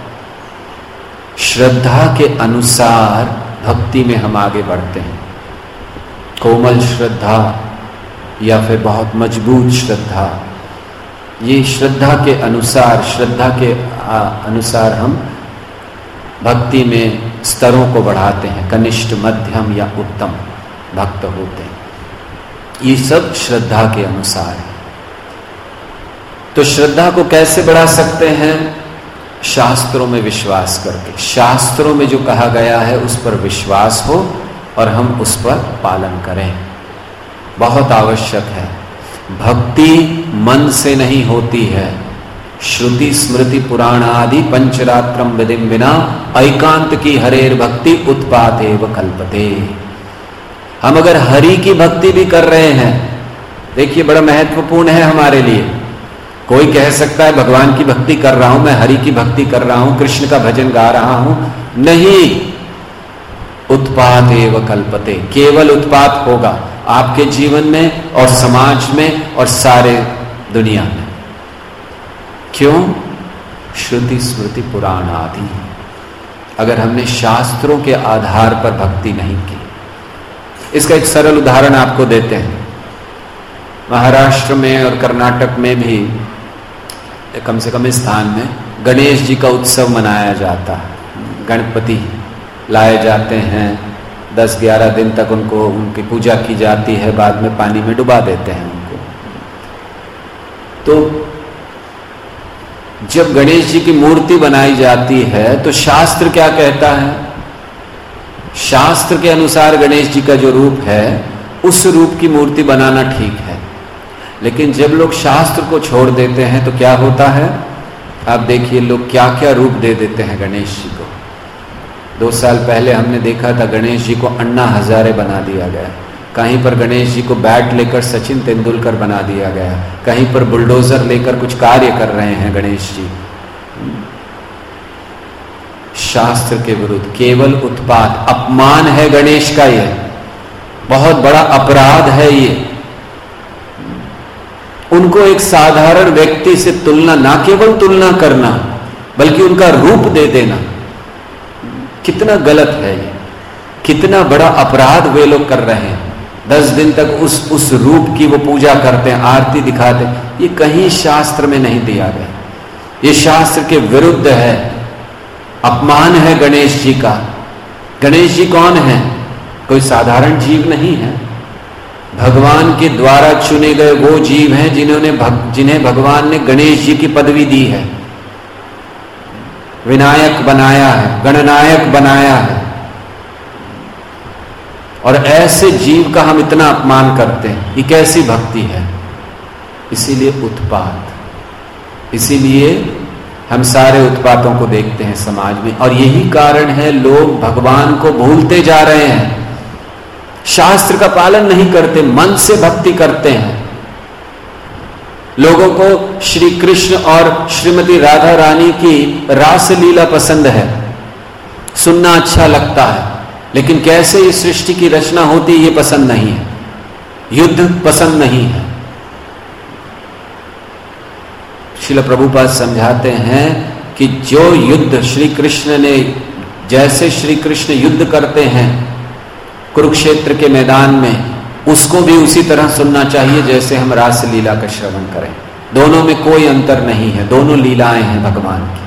श्रद्धा के अनुसार भक्ति में हम आगे बढ़ते हैं। कोमल श्रद्धा या फिर बहुत मजबूत श्रद्धा, ये श्रद्धा के अनुसार, श्रद्धा के अनुसार हम भक्ति में स्तरों को बढ़ाते हैं, कनिष्ठ, मध्यम या उत्तम भक्त होते हैं। ये सब श्रद्धा के अनुसार है। तो श्रद्धा को कैसे बढ़ा सकते हैं, शास्त्रों में विश्वास करके, शास्त्रों में जो कहा गया है उस पर विश्वास हो और हम उस पर पालन करें, बहुत आवश्यक है। भक्ति मन से नहीं होती है, श्रुति स्मृति पुराण आदि पंचरात्रम विधिम बिना ऐकांत की हरेर भक्ति उत्पादेव कल्पते। हम अगर हरि की भक्ति भी कर रहे हैं, देखिए बड़ा महत्वपूर्ण है हमारे लिए। कोई कह सकता है भगवान की भक्ति कर रहा हूं, मैं हरि की भक्ति कर रहा हूं, कृष्ण का भजन गा रहा हूं, नहीं, उत्पात एव कल्पते, केवल उत्पात होगा आपके जीवन में और समाज में और सारे दुनिया में। क्यों? श्रुति स्मृति पुराण आदि, अगर हमने शास्त्रों के आधार पर भक्ति नहीं की। इसका एक सरल उदाहरण आपको देते हैं। महाराष्ट्र में और कर्नाटक में भी कम से कम इस स्थान में गणेश जी का उत्सव मनाया जाता है। गणपति लाए जाते हैं, दस ग्यारह दिन तक उनको उनकी पूजा की जाती है, बाद में पानी में डुबा देते हैं उनको। तो जब गणेश जी की मूर्ति बनाई जाती है तो शास्त्र क्या कहता है? शास्त्र के अनुसार गणेश जी का जो रूप है उस रूप की मूर्ति बनाना ठीक है। लेकिन जब लोग शास्त्र को छोड़ देते हैं तो क्या होता है? आप देखिए लोग क्या क्या रूप दे देते हैं गणेश जी को। दो साल पहले हमने देखा था गणेश जी को अन्ना हजारे बना दिया गया, कहीं पर गणेश जी को बैट लेकर सचिन तेंदुलकर बना दिया गया, कहीं पर बुलडोजर लेकर कुछ कार्य कर रहे हैं गणेश जी। शास्त्र के विरुद्ध, केवल उत्पात, अपमान है गणेश का। यह बहुत बड़ा अपराध है ये। उनको एक साधारण व्यक्ति से तुलना, ना केवल तुलना करना बल्कि उनका रूप दे देना, कितना गलत है ये, कितना बड़ा अपराध वे लोग कर रहे हैं। दस दिन तक उस उस रूप की वो पूजा करते हैं, आरती दिखाते हैं। ये कहीं शास्त्र में नहीं दिया गया, ये शास्त्र के विरुद्ध है, अपमान है गणेश जी का। गणेश जी कौन है? कोई साधारण जीव नहीं है, भगवान के द्वारा चुने गए वो जीव हैं जिन्होंने भग, जिन्हें भगवान ने गणेश जी की पदवी दी है, विनायक बनाया है, गणनायक बनाया है। और ऐसे जीव का हम इतना अपमान करते हैं, ये कैसी भक्ति है? इसीलिए उत्पात, इसीलिए हम सारे उत्पातों को देखते हैं समाज में। और यही कारण है लोग भगवान को भूलते जा रहे हैं, शास्त्र का पालन नहीं करते, मन से भक्ति करते हैं। लोगों को श्री कृष्ण और श्रीमती राधा रानी की रासलीला पसंद है, सुनना अच्छा लगता है, लेकिन कैसे इस सृष्टि की रचना होती ये पसंद नहीं है, युद्ध पसंद नहीं है। श्रील प्रभुपाद समझाते हैं कि जो युद्ध श्री कृष्ण ने, जैसे श्री कृष्ण युद्ध करते हैं कुरुक्षेत्र के मैदान में, उसको भी उसी तरह सुनना चाहिए जैसे हम रासलीला का श्रवण करें। दोनों में कोई अंतर नहीं है, दोनों लीलाएं हैं भगवान की।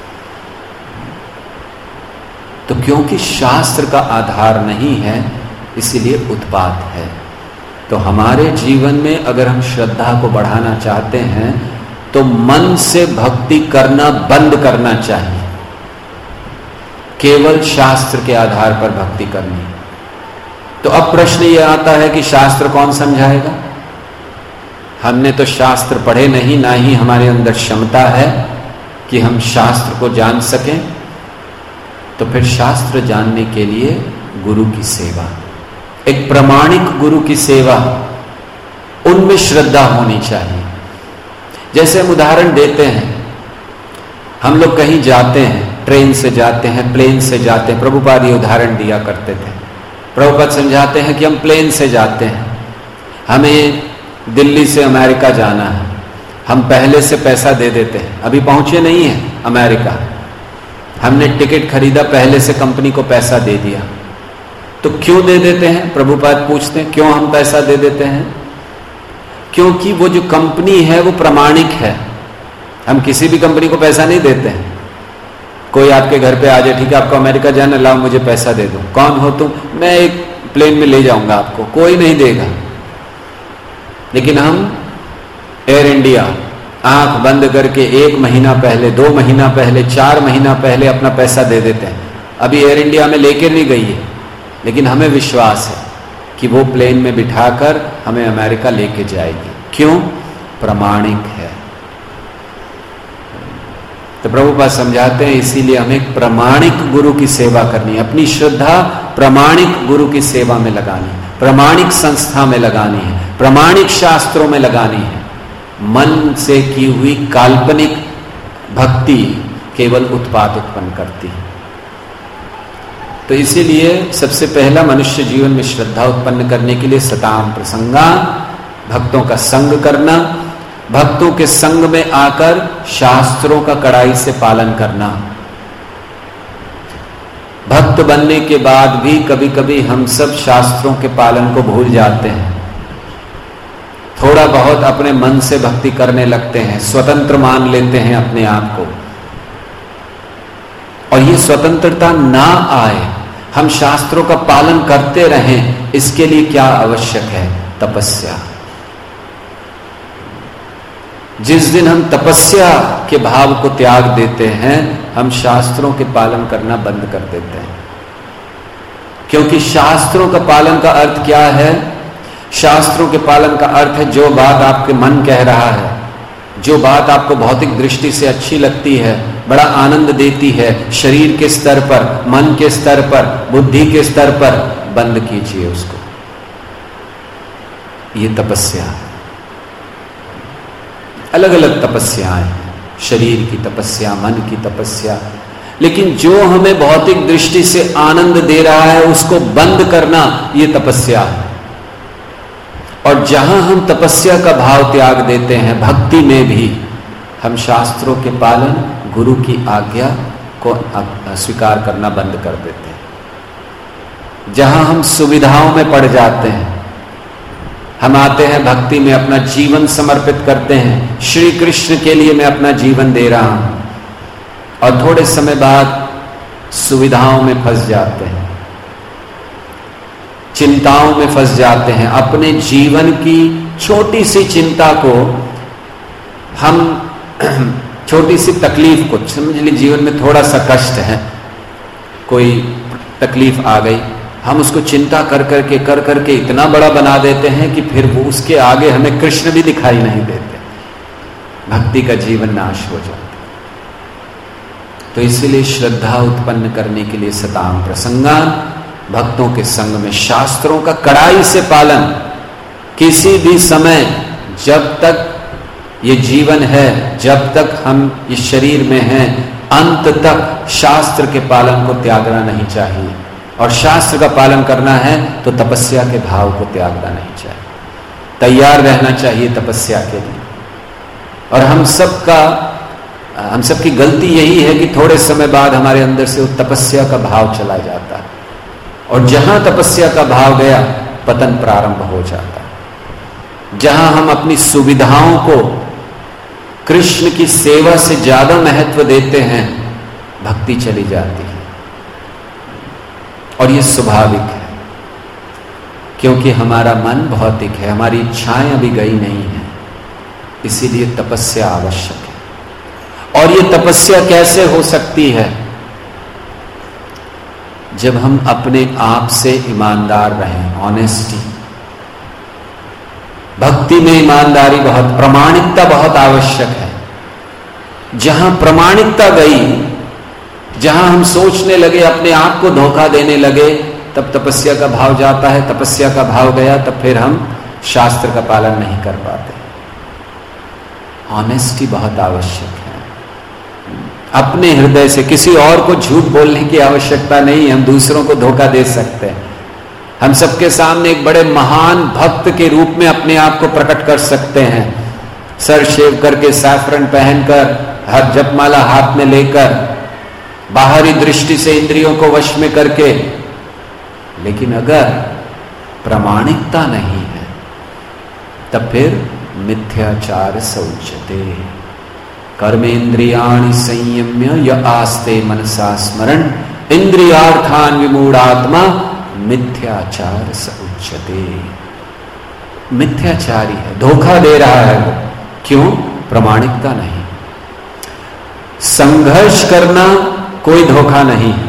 तो क्योंकि शास्त्र का आधार नहीं है, इसीलिए उत्पात है। तो हमारे जीवन में अगर हम श्रद्धा को बढ़ाना चाहते हैं तो मन से भक्ति करना बंद करना चाहिए, केवल शास्त्र के आधार पर भक्ति करनी। तो अब प्रश्न यह आता है कि शास्त्र कौन समझाएगा? हमने तो शास्त्र पढ़े नहीं, ना ही हमारे अंदर क्षमता है कि हम शास्त्र को जान सकें। तो फिर शास्त्र जानने के लिए गुरु की सेवा, एक प्रामाणिक गुरु की सेवा, उनमें श्रद्धा होनी चाहिए। जैसे हम उदाहरण देते हैं, हम लोग कहीं जाते हैं, ट्रेन से जाते हैं, प्लेन से जाते हैं। प्रभुपाद ये उदाहरण दिया करते थे। प्रभुपाद समझाते हैं कि हम प्लेन से जाते हैं, हमें दिल्ली से अमेरिका जाना है, हम पहले से पैसा दे देते हैं, अभी पहुंचे नहीं है अमेरिका, हमने टिकट खरीदा, पहले से कंपनी को पैसा दे दिया। तो क्यों दे देते हैं? प्रभुपाद पूछते हैं क्यों हम पैसा दे देते हैं? क्योंकि वो जो कंपनी है वो प्रामाणिक है। हम किसी भी कंपनी को पैसा नहीं देते हैं। कोई आपके घर पे आ जाए, ठीक है आपको अमेरिका जाना, लाओ मुझे पैसा दे दो। कौन हो तुम? मैं एक प्लेन में ले जाऊंगा आपको, कोई नहीं देगा। लेकिन हम एयर इंडिया आंख बंद करके एक महीना पहले, दो महीना पहले, चार महीना पहले अपना पैसा दे देते हैं। अभी एयर इंडिया में लेकर नहीं गई है, लेकिन हमें विश्वास है कि वो प्लेन में बिठाकर हमें अमेरिका लेके जाएगी। क्यों? प्रामाणिक है। तो प्रभुपाद समझाते हैं इसीलिए हमें प्रामाणिक गुरु की सेवा करनी है, अपनी श्रद्धा प्रामाणिक गुरु की सेवा में लगानी है, प्रामाणिक संस्था में लगानी है, प्रामाणिक शास्त्रों में लगानी है। मन से की हुई काल्पनिक भक्ति केवल उत्पात उत्पन्न करती है। तो इसीलिए सबसे पहला मनुष्य जीवन में श्रद्धा उत्पन्न करने के लिए सताम प्रसंगा, भक्तों का संग करना, भक्तों के संग में आकर शास्त्रों का कड़ाई से पालन करना। भक्त बनने के बाद भी कभी कभी हम सब शास्त्रों के पालन को भूल जाते हैं, थोड़ा बहुत अपने मन से भक्ति करने लगते हैं, स्वतंत्र मान लेते हैं अपने आप को। और ये स्वतंत्रता ना आए, हम शास्त्रों का पालन करते रहें, इसके लिए क्या आवश्यक है? तपस्या। जिस दिन हम तपस्या के भाव को त्याग देते हैं, हम शास्त्रों के पालन करना बंद कर देते हैं। क्योंकि शास्त्रों का पालन का अर्थ क्या है? शास्त्रों के पालन का अर्थ है जो बात आपके मन कह रहा है, जो बात आपको भौतिक दृष्टि से अच्छी लगती है, बड़ा आनंद देती है, शरीर के स्तर पर, मन के स्तर पर, बुद्धि के स्तर पर, बंद कीजिए उसको। ये तपस्या है। अलग अलग तपस्याएं हैं, शरीर की तपस्या, मन की तपस्या, लेकिन जो हमें भौतिक दृष्टि से आनंद दे रहा है उसको बंद करना, ये तपस्या है। और जहां हम तपस्या का भाव त्याग देते हैं, भक्ति में भी हम शास्त्रों के पालन, गुरु की आज्ञा को स्वीकार करना बंद कर देते हैं। जहां हम सुविधाओं में पड़ जाते हैं, हम आते हैं भक्ति में, अपना जीवन समर्पित करते हैं, श्री कृष्ण के लिए मैं अपना जीवन दे रहा हूं, और थोड़े समय बाद सुविधाओं में फंस जाते हैं, चिंताओं में फंस जाते हैं। अपने जीवन की छोटी सी चिंता को हम छोटी सी तकलीफ को, समझ लीजिए जीवन में थोड़ा सा कष्ट है, कोई तकलीफ आ गई, हम उसको चिंता कर करके कर करके इतना बड़ा बना देते हैं कि फिर वो उसके आगे हमें कृष्ण भी दिखाई नहीं देते, भक्ति का जीवन नाश हो जाता। तो इसीलिए श्रद्धा उत्पन्न करने के लिए सताम प्रसंगान, भक्तों के संग में शास्त्रों का कड़ाई से पालन, किसी भी समय, जब तक ये जीवन है, जब तक हम इस शरीर में हैं, अंत तक शास्त्र के पालन को त्यागना नहीं चाहिए। और शास्त्र का पालन करना है तो तपस्या के भाव को त्यागना नहीं चाहिए, तैयार रहना चाहिए तपस्या के लिए। और हम सबका हम सबकी गलती यही है कि थोड़े समय बाद हमारे अंदर से वो तपस्या का भाव चला जाता है, और जहां तपस्या का भाव गया, पतन प्रारंभ हो जाता है। जहां हम अपनी सुविधाओं को कृष्ण की सेवा से ज्यादा महत्व देते हैं, भक्ति चली जाती है। और ये स्वाभाविक है, क्योंकि हमारा मन भौतिक है, हमारी इच्छाएं अभी गई नहीं है, इसीलिए तपस्या आवश्यक है। और ये तपस्या कैसे हो सकती है? जब हम अपने आप से ईमानदार रहें, ऑनेस्टी। भक्ति में ईमानदारी बहुत, प्रामाणिकता बहुत आवश्यक है। जहां प्रामाणिकता गई, जहां हम सोचने लगे, अपने आप को धोखा देने लगे, तब तपस्या का भाव जाता है। तपस्या का भाव गया, तब फिर हम शास्त्र का पालन नहीं कर पाते। ऑनेस्टी बहुत आवश्यक है। अपने हृदय से, किसी और को झूठ बोलने की आवश्यकता नहीं, हम दूसरों को धोखा दे सकते हैं। हम सबके सामने एक बड़े महान भक्त के रूप में अपने आप को प्रकट कर सकते हैं, सर शेव करके, सैफरन पहनकर, हर जपमाला हाथ में लेकर, बाहरी दृष्टि से इंद्रियों को वश में करके। लेकिन अगर प्रामाणिकता नहीं है, तब फिर मिथ्याचार सौच्यते, कर्मेन्द्रियाणि संयम्य य आस्ते मनसा स्मरण, इंद्रियार्थान विमूढ़ात्मा मिथ्याचार सउच्यते। मिथ्याचारी है, धोखा दे रहा है वो। क्यों? प्रामाणिकता नहीं। संघर्ष करना कोई धोखा नहीं है।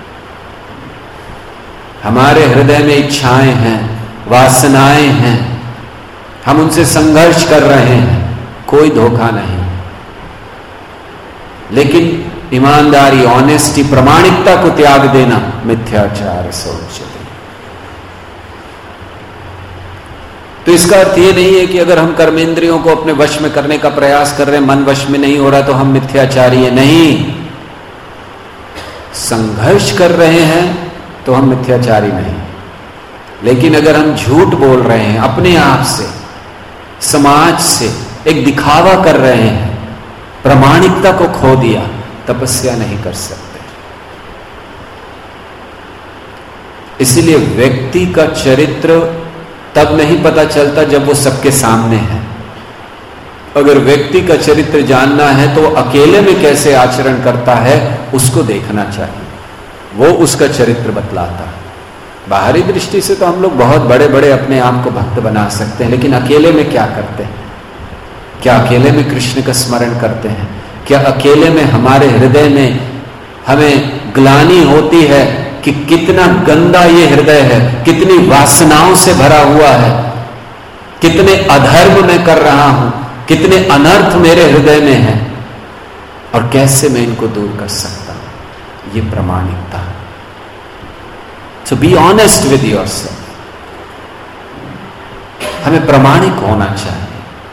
हमारे हृदय में इच्छाएं हैं, वासनाएं हैं, हम उनसे संघर्ष कर रहे हैं, कोई धोखा नहीं। लेकिन ईमानदारी, ऑनेस्टी, प्रामाणिकता को त्याग देना मिथ्याचार सौच्यते। तो इसका अर्थ ये नहीं है कि अगर हम कर्मेंद्रियों को अपने वश में करने का प्रयास कर रहे हैं, मन वश में नहीं हो रहा, तो हम मिथ्याचारी हैं। नहीं, संघर्ष कर रहे हैं तो हम मिथ्याचारी नहीं। लेकिन अगर हम झूठ बोल रहे हैं, अपने आप से, समाज से एक दिखावा कर रहे हैं, प्रामाणिकता को खो दिया, तपस्या नहीं कर सकते। इसलिए व्यक्ति का चरित्र तब नहीं पता चलता जब वो सबके सामने है। अगर व्यक्ति का चरित्र जानना है तो अकेले में कैसे आचरण करता है, उसको देखना चाहिए। वो उसका चरित्र बतलाता है। बाहरी दृष्टि से तो हम लोग बहुत बड़े बड़े अपने आप को भक्त बना सकते हैं, लेकिन अकेले में क्या करते हैं? क्या अकेले में कृष्ण का स्मरण करते हैं? क्या अकेले में हमारे हृदय में हमें ग्लानि होती है कि कितना गंदा ये हृदय है, कितनी वासनाओं से भरा हुआ है, कितने अधर्म मैं कर रहा हूं, कितने अनर्थ मेरे हृदय में है, और कैसे मैं इनको दूर कर सकता हूं? ये प्रामाणिकता है। So be honest with yourself. हमें प्रामाणिक होना चाहिए,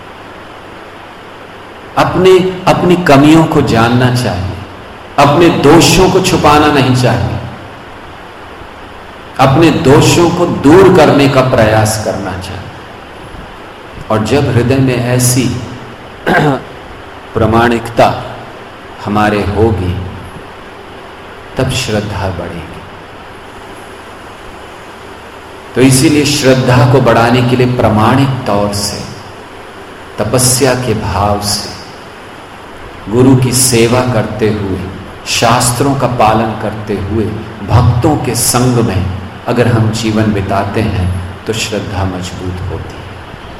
अपने अपनी कमियों को जानना चाहिए, अपने दोषों को छुपाना नहीं चाहिए, अपने दोषों को दूर करने का प्रयास करना चाहिए। और जब हृदय में ऐसी प्रामाणिकता हमारे होगी तब श्रद्धा बढ़ेगी। तो इसीलिए श्रद्धा को बढ़ाने के लिए प्रामाणिक तौर से, तपस्या के भाव से, गुरु की सेवा करते हुए, शास्त्रों का पालन करते हुए, भक्तों के संग में अगर हम जीवन बिताते हैं तो श्रद्धा मजबूत होती है।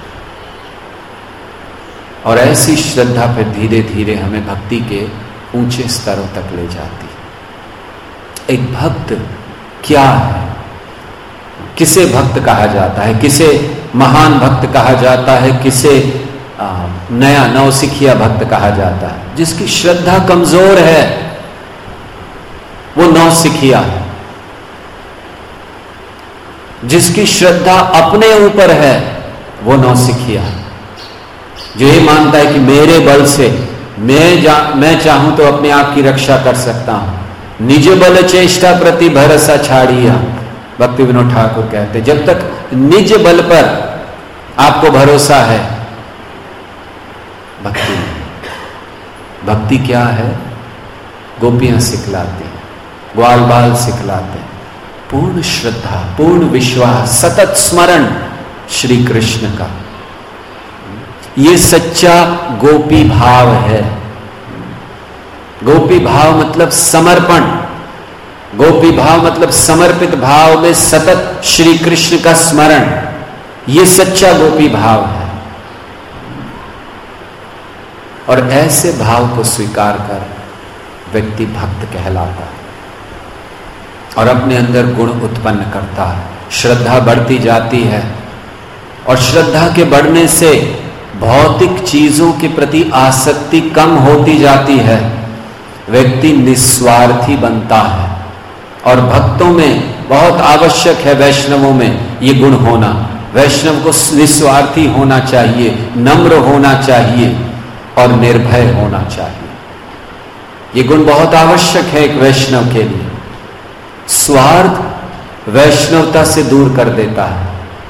और ऐसी श्रद्धा फिर धीरे धीरे हमें भक्ति के ऊंचे स्तरों तक ले जाती है। एक भक्त क्या है, किसे भक्त कहा जाता है, किसे महान भक्त कहा जाता है, किसे आ, नया नौसिखिया भक्त कहा जाता है? जिसकी श्रद्धा कमजोर है वो नौसिखिया है। जिसकी श्रद्धा अपने ऊपर है वो नौसिखिया है। जो ये मानता है कि मेरे बल से मैं जा मैं चाहूं तो अपने आप की रक्षा कर सकता हूं, निज बल चेष्टा प्रति भरोसा छाड़िया, भक्ति विनोद ठाकुर कहते, जब तक निज बल पर आपको भरोसा है भक्ति नहीं। भक्ति क्या है? गोपियां सिखलाते, ग्वाल बाल सिखलाते, पूर्ण श्रद्धा, पूर्ण विश्वास, सतत स्मरण श्री कृष्ण का। ये सच्चा गोपी भाव है। गोपी भाव मतलब समर्पण, गोपी भाव मतलब समर्पित भाव में सतत श्री कृष्ण का स्मरण। ये सच्चा गोपी भाव है। और ऐसे भाव को स्वीकार कर व्यक्ति भक्त कहलाता है और अपने अंदर गुण उत्पन्न करता है। श्रद्धा बढ़ती जाती है और श्रद्धा के बढ़ने से भौतिक चीजों के प्रति आसक्ति कम होती जाती है। व्यक्ति निस्वार्थी बनता है और भक्तों में बहुत आवश्यक है, वैष्णवों में ये गुण होना। वैष्णव को निस्वार्थी होना चाहिए, नम्र होना चाहिए और निर्भय होना चाहिए। ये गुण बहुत आवश्यक है एक वैष्णव के लिए। स्वार्थ वैष्णवता से दूर कर देता है।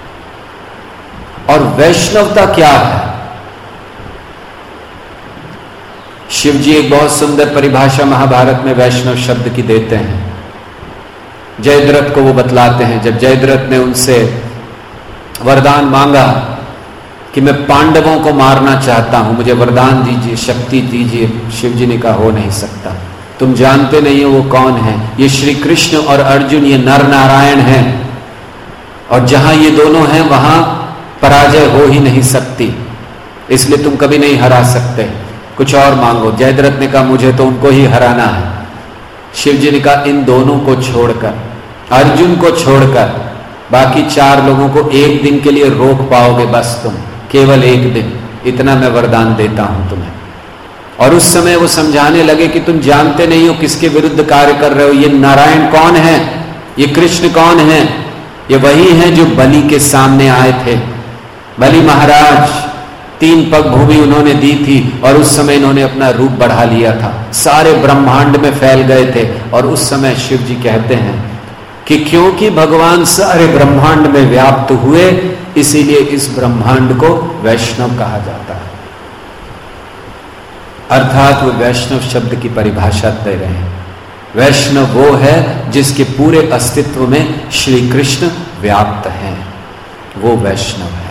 और वैष्णवता क्या है? शिव जी एक बहुत सुंदर परिभाषा महाभारत में वैष्णव शब्द की देते हैं। जयद्रथ को वो बतलाते हैं, जब जयद्रथ ने उनसे वरदान मांगा कि मैं पांडवों को मारना चाहता हूं, मुझे वरदान दीजिए, शक्ति दीजिए। शिव जी ने कहा हो नहीं सकता, तुम जानते नहीं हो वो कौन है। ये श्री कृष्ण और अर्जुन, ये नर नारायण हैं और जहां ये दोनों हैं वहां पराजय हो ही नहीं सकती, इसलिए तुम कभी नहीं हरा सकते, कुछ और मांगो। जयद्रथ ने कहा मुझे तो उनको ही हराना है। शिव जी ने कहा इन दोनों को छोड़कर, अर्जुन को छोड़कर बाकी चार लोगों को एक दिन के लिए रोक पाओगे, बस तुम केवल एक दिन, इतना मैं वरदान देता हूं तुम्हें। और उस समय वो समझाने लगे कि तुम जानते नहीं हो किसके विरुद्ध कार्य कर रहे हो। ये नारायण कौन है, ये कृष्ण कौन है? ये वही हैं जो बलि के सामने आए थे। बलि महाराज, तीन पग भूमि उन्होंने दी थी और उस समय इन्होंने अपना रूप बढ़ा लिया था, सारे ब्रह्मांड में फैल गए थे। और उस समय शिव जी कहते हैं कि क्योंकि भगवान सारे ब्रह्मांड में व्याप्त हुए, इसीलिए इस ब्रह्मांड को वैष्णव कहा जाता है। अर्थात वो वैष्णव शब्द की परिभाषा दे रहे हैं। वैष्णव वो है जिसके पूरे अस्तित्व में श्री कृष्ण व्याप्त हैं, वो वैष्णव है।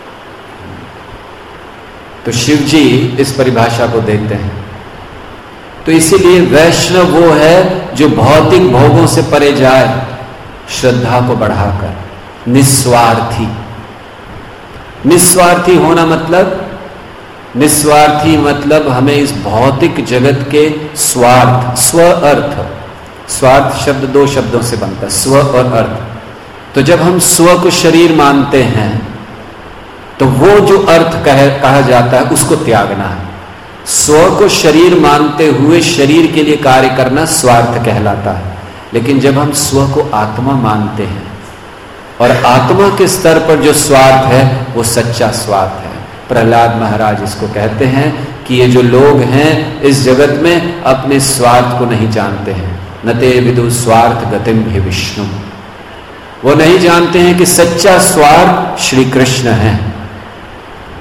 तो शिव जी इस परिभाषा को देते हैं। तो इसीलिए वैष्णव वो है जो भौतिक भोगों से परे जाए, श्रद्धा को बढ़ाकर, निस्वार्थी। निस्वार्थी होना मतलब, निस्वार्थी मतलब हमें इस भौतिक जगत के स्वार्थ, स्व अर्थ, स्वार्थ शब्द दो शब्दों से बनता है, स्व और अर्थ। तो जब हम स्व को शरीर मानते हैं तो वो जो अर्थ कह, कहा जाता है उसको त्यागना है। स्व को शरीर मानते हुए शरीर के लिए कार्य करना स्वार्थ कहलाता है। लेकिन जब हम स्व को आत्मा मानते हैं और आत्मा के स्तर पर जो स्वार्थ है वो सच्चा स्वार्थ है। प्रहलाद महाराज इसको कहते हैं कि ये जो लोग हैं इस जगत में अपने स्वार्थ को नहीं जानते हैं। नते विदु स्वार्थ गतिम भी विष्णु, वो नहीं जानते हैं कि सच्चा स्वार्थ श्री कृष्ण है।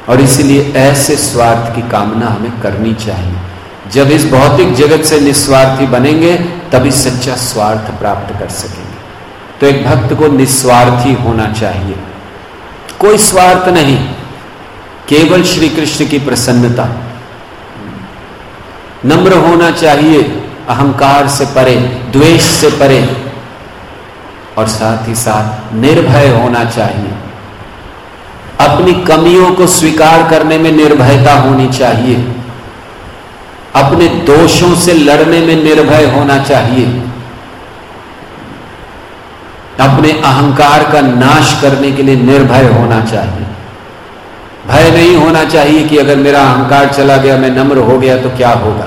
और इसीलिए ऐसे स्वार्थ की कामना हमें करनी चाहिए। जब इस भौतिक जगत से निस्वार्थी बनेंगे तभी सच्चा स्वार्थ प्राप्त कर सकेंगे। तो एक भक्त को निस्वार्थी होना चाहिए, कोई स्वार्थ नहीं, केवल श्री कृष्ण की प्रसन्नता। नम्र होना चाहिए, अहंकार से परे, द्वेष से परे, और साथ ही साथ निर्भय होना चाहिए। अपनी कमियों को स्वीकार करने में निर्भयता होनी चाहिए, अपने दोषों से लड़ने में निर्भय होना चाहिए, अपने अहंकार का नाश करने के लिए निर्भय होना चाहिए। भय नहीं होना चाहिए कि अगर मेरा अहंकार चला गया, मैं नम्र हो गया तो क्या होगा।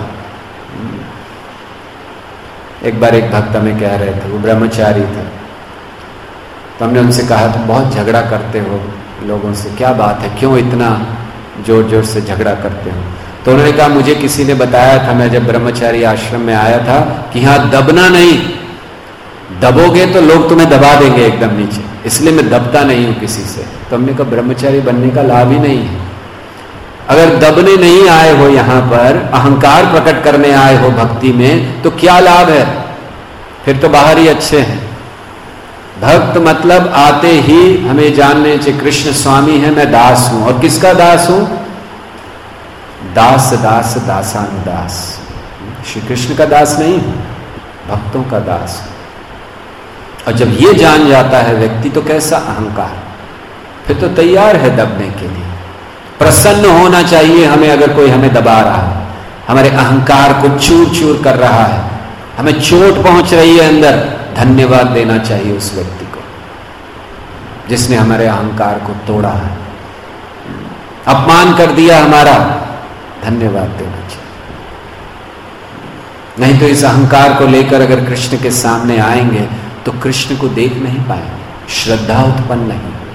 एक बार एक भक्त हमें कह रहे थे, वो ब्रह्मचारी थे, तो हमने उनसे कहा तुम बहुत झगड़ा करते हो लोगों से, क्या बात है, क्यों इतना जोर जोर से झगड़ा करते हो। तो उन्होंने कहा मुझे किसी ने बताया था, मैं जब ब्रह्मचारी आश्रम में आया था, कि यहां दबना नहीं, दबोगे तो लोग तुम्हें दबा देंगे एकदम नीचे, इसलिए मैं दबता नहीं हूं किसी से। तो हमने कहा ब्रह्मचारी बनने का लाभ ही नहीं है। अगर दबने नहीं आए हो, यहां पर अहंकार प्रकट करने आए हो भक्ति में, तो क्या लाभ है, फिर तो बाहर ही अच्छे हैं। भक्त मतलब आते ही हमें जानने चाहिए कृष्ण स्वामी है, मैं दास हूं। और किसका दास हूं? दास दास दासानुदास, श्री कृष्ण का दास नहीं, भक्तों का दास। और जब ये जान जाता है व्यक्ति, तो कैसा अहंकार, फिर तो तैयार है दबने के लिए। प्रसन्न होना चाहिए हमें, अगर कोई हमें दबा रहा है, हमारे अहंकार को चूर चूर कर रहा है, हमें चोट पहुंच रही है अंदर, धन्यवाद देना चाहिए उस व्यक्ति को जिसने हमारे अहंकार को तोड़ा है, अपमान कर दिया हमारा, धन्यवाद देना चाहिए। नहीं तो इस अहंकार को लेकर अगर कृष्ण के सामने आएंगे तो कृष्ण को देख नहीं पाएंगे, श्रद्धा उत्पन्न नहीं होगी।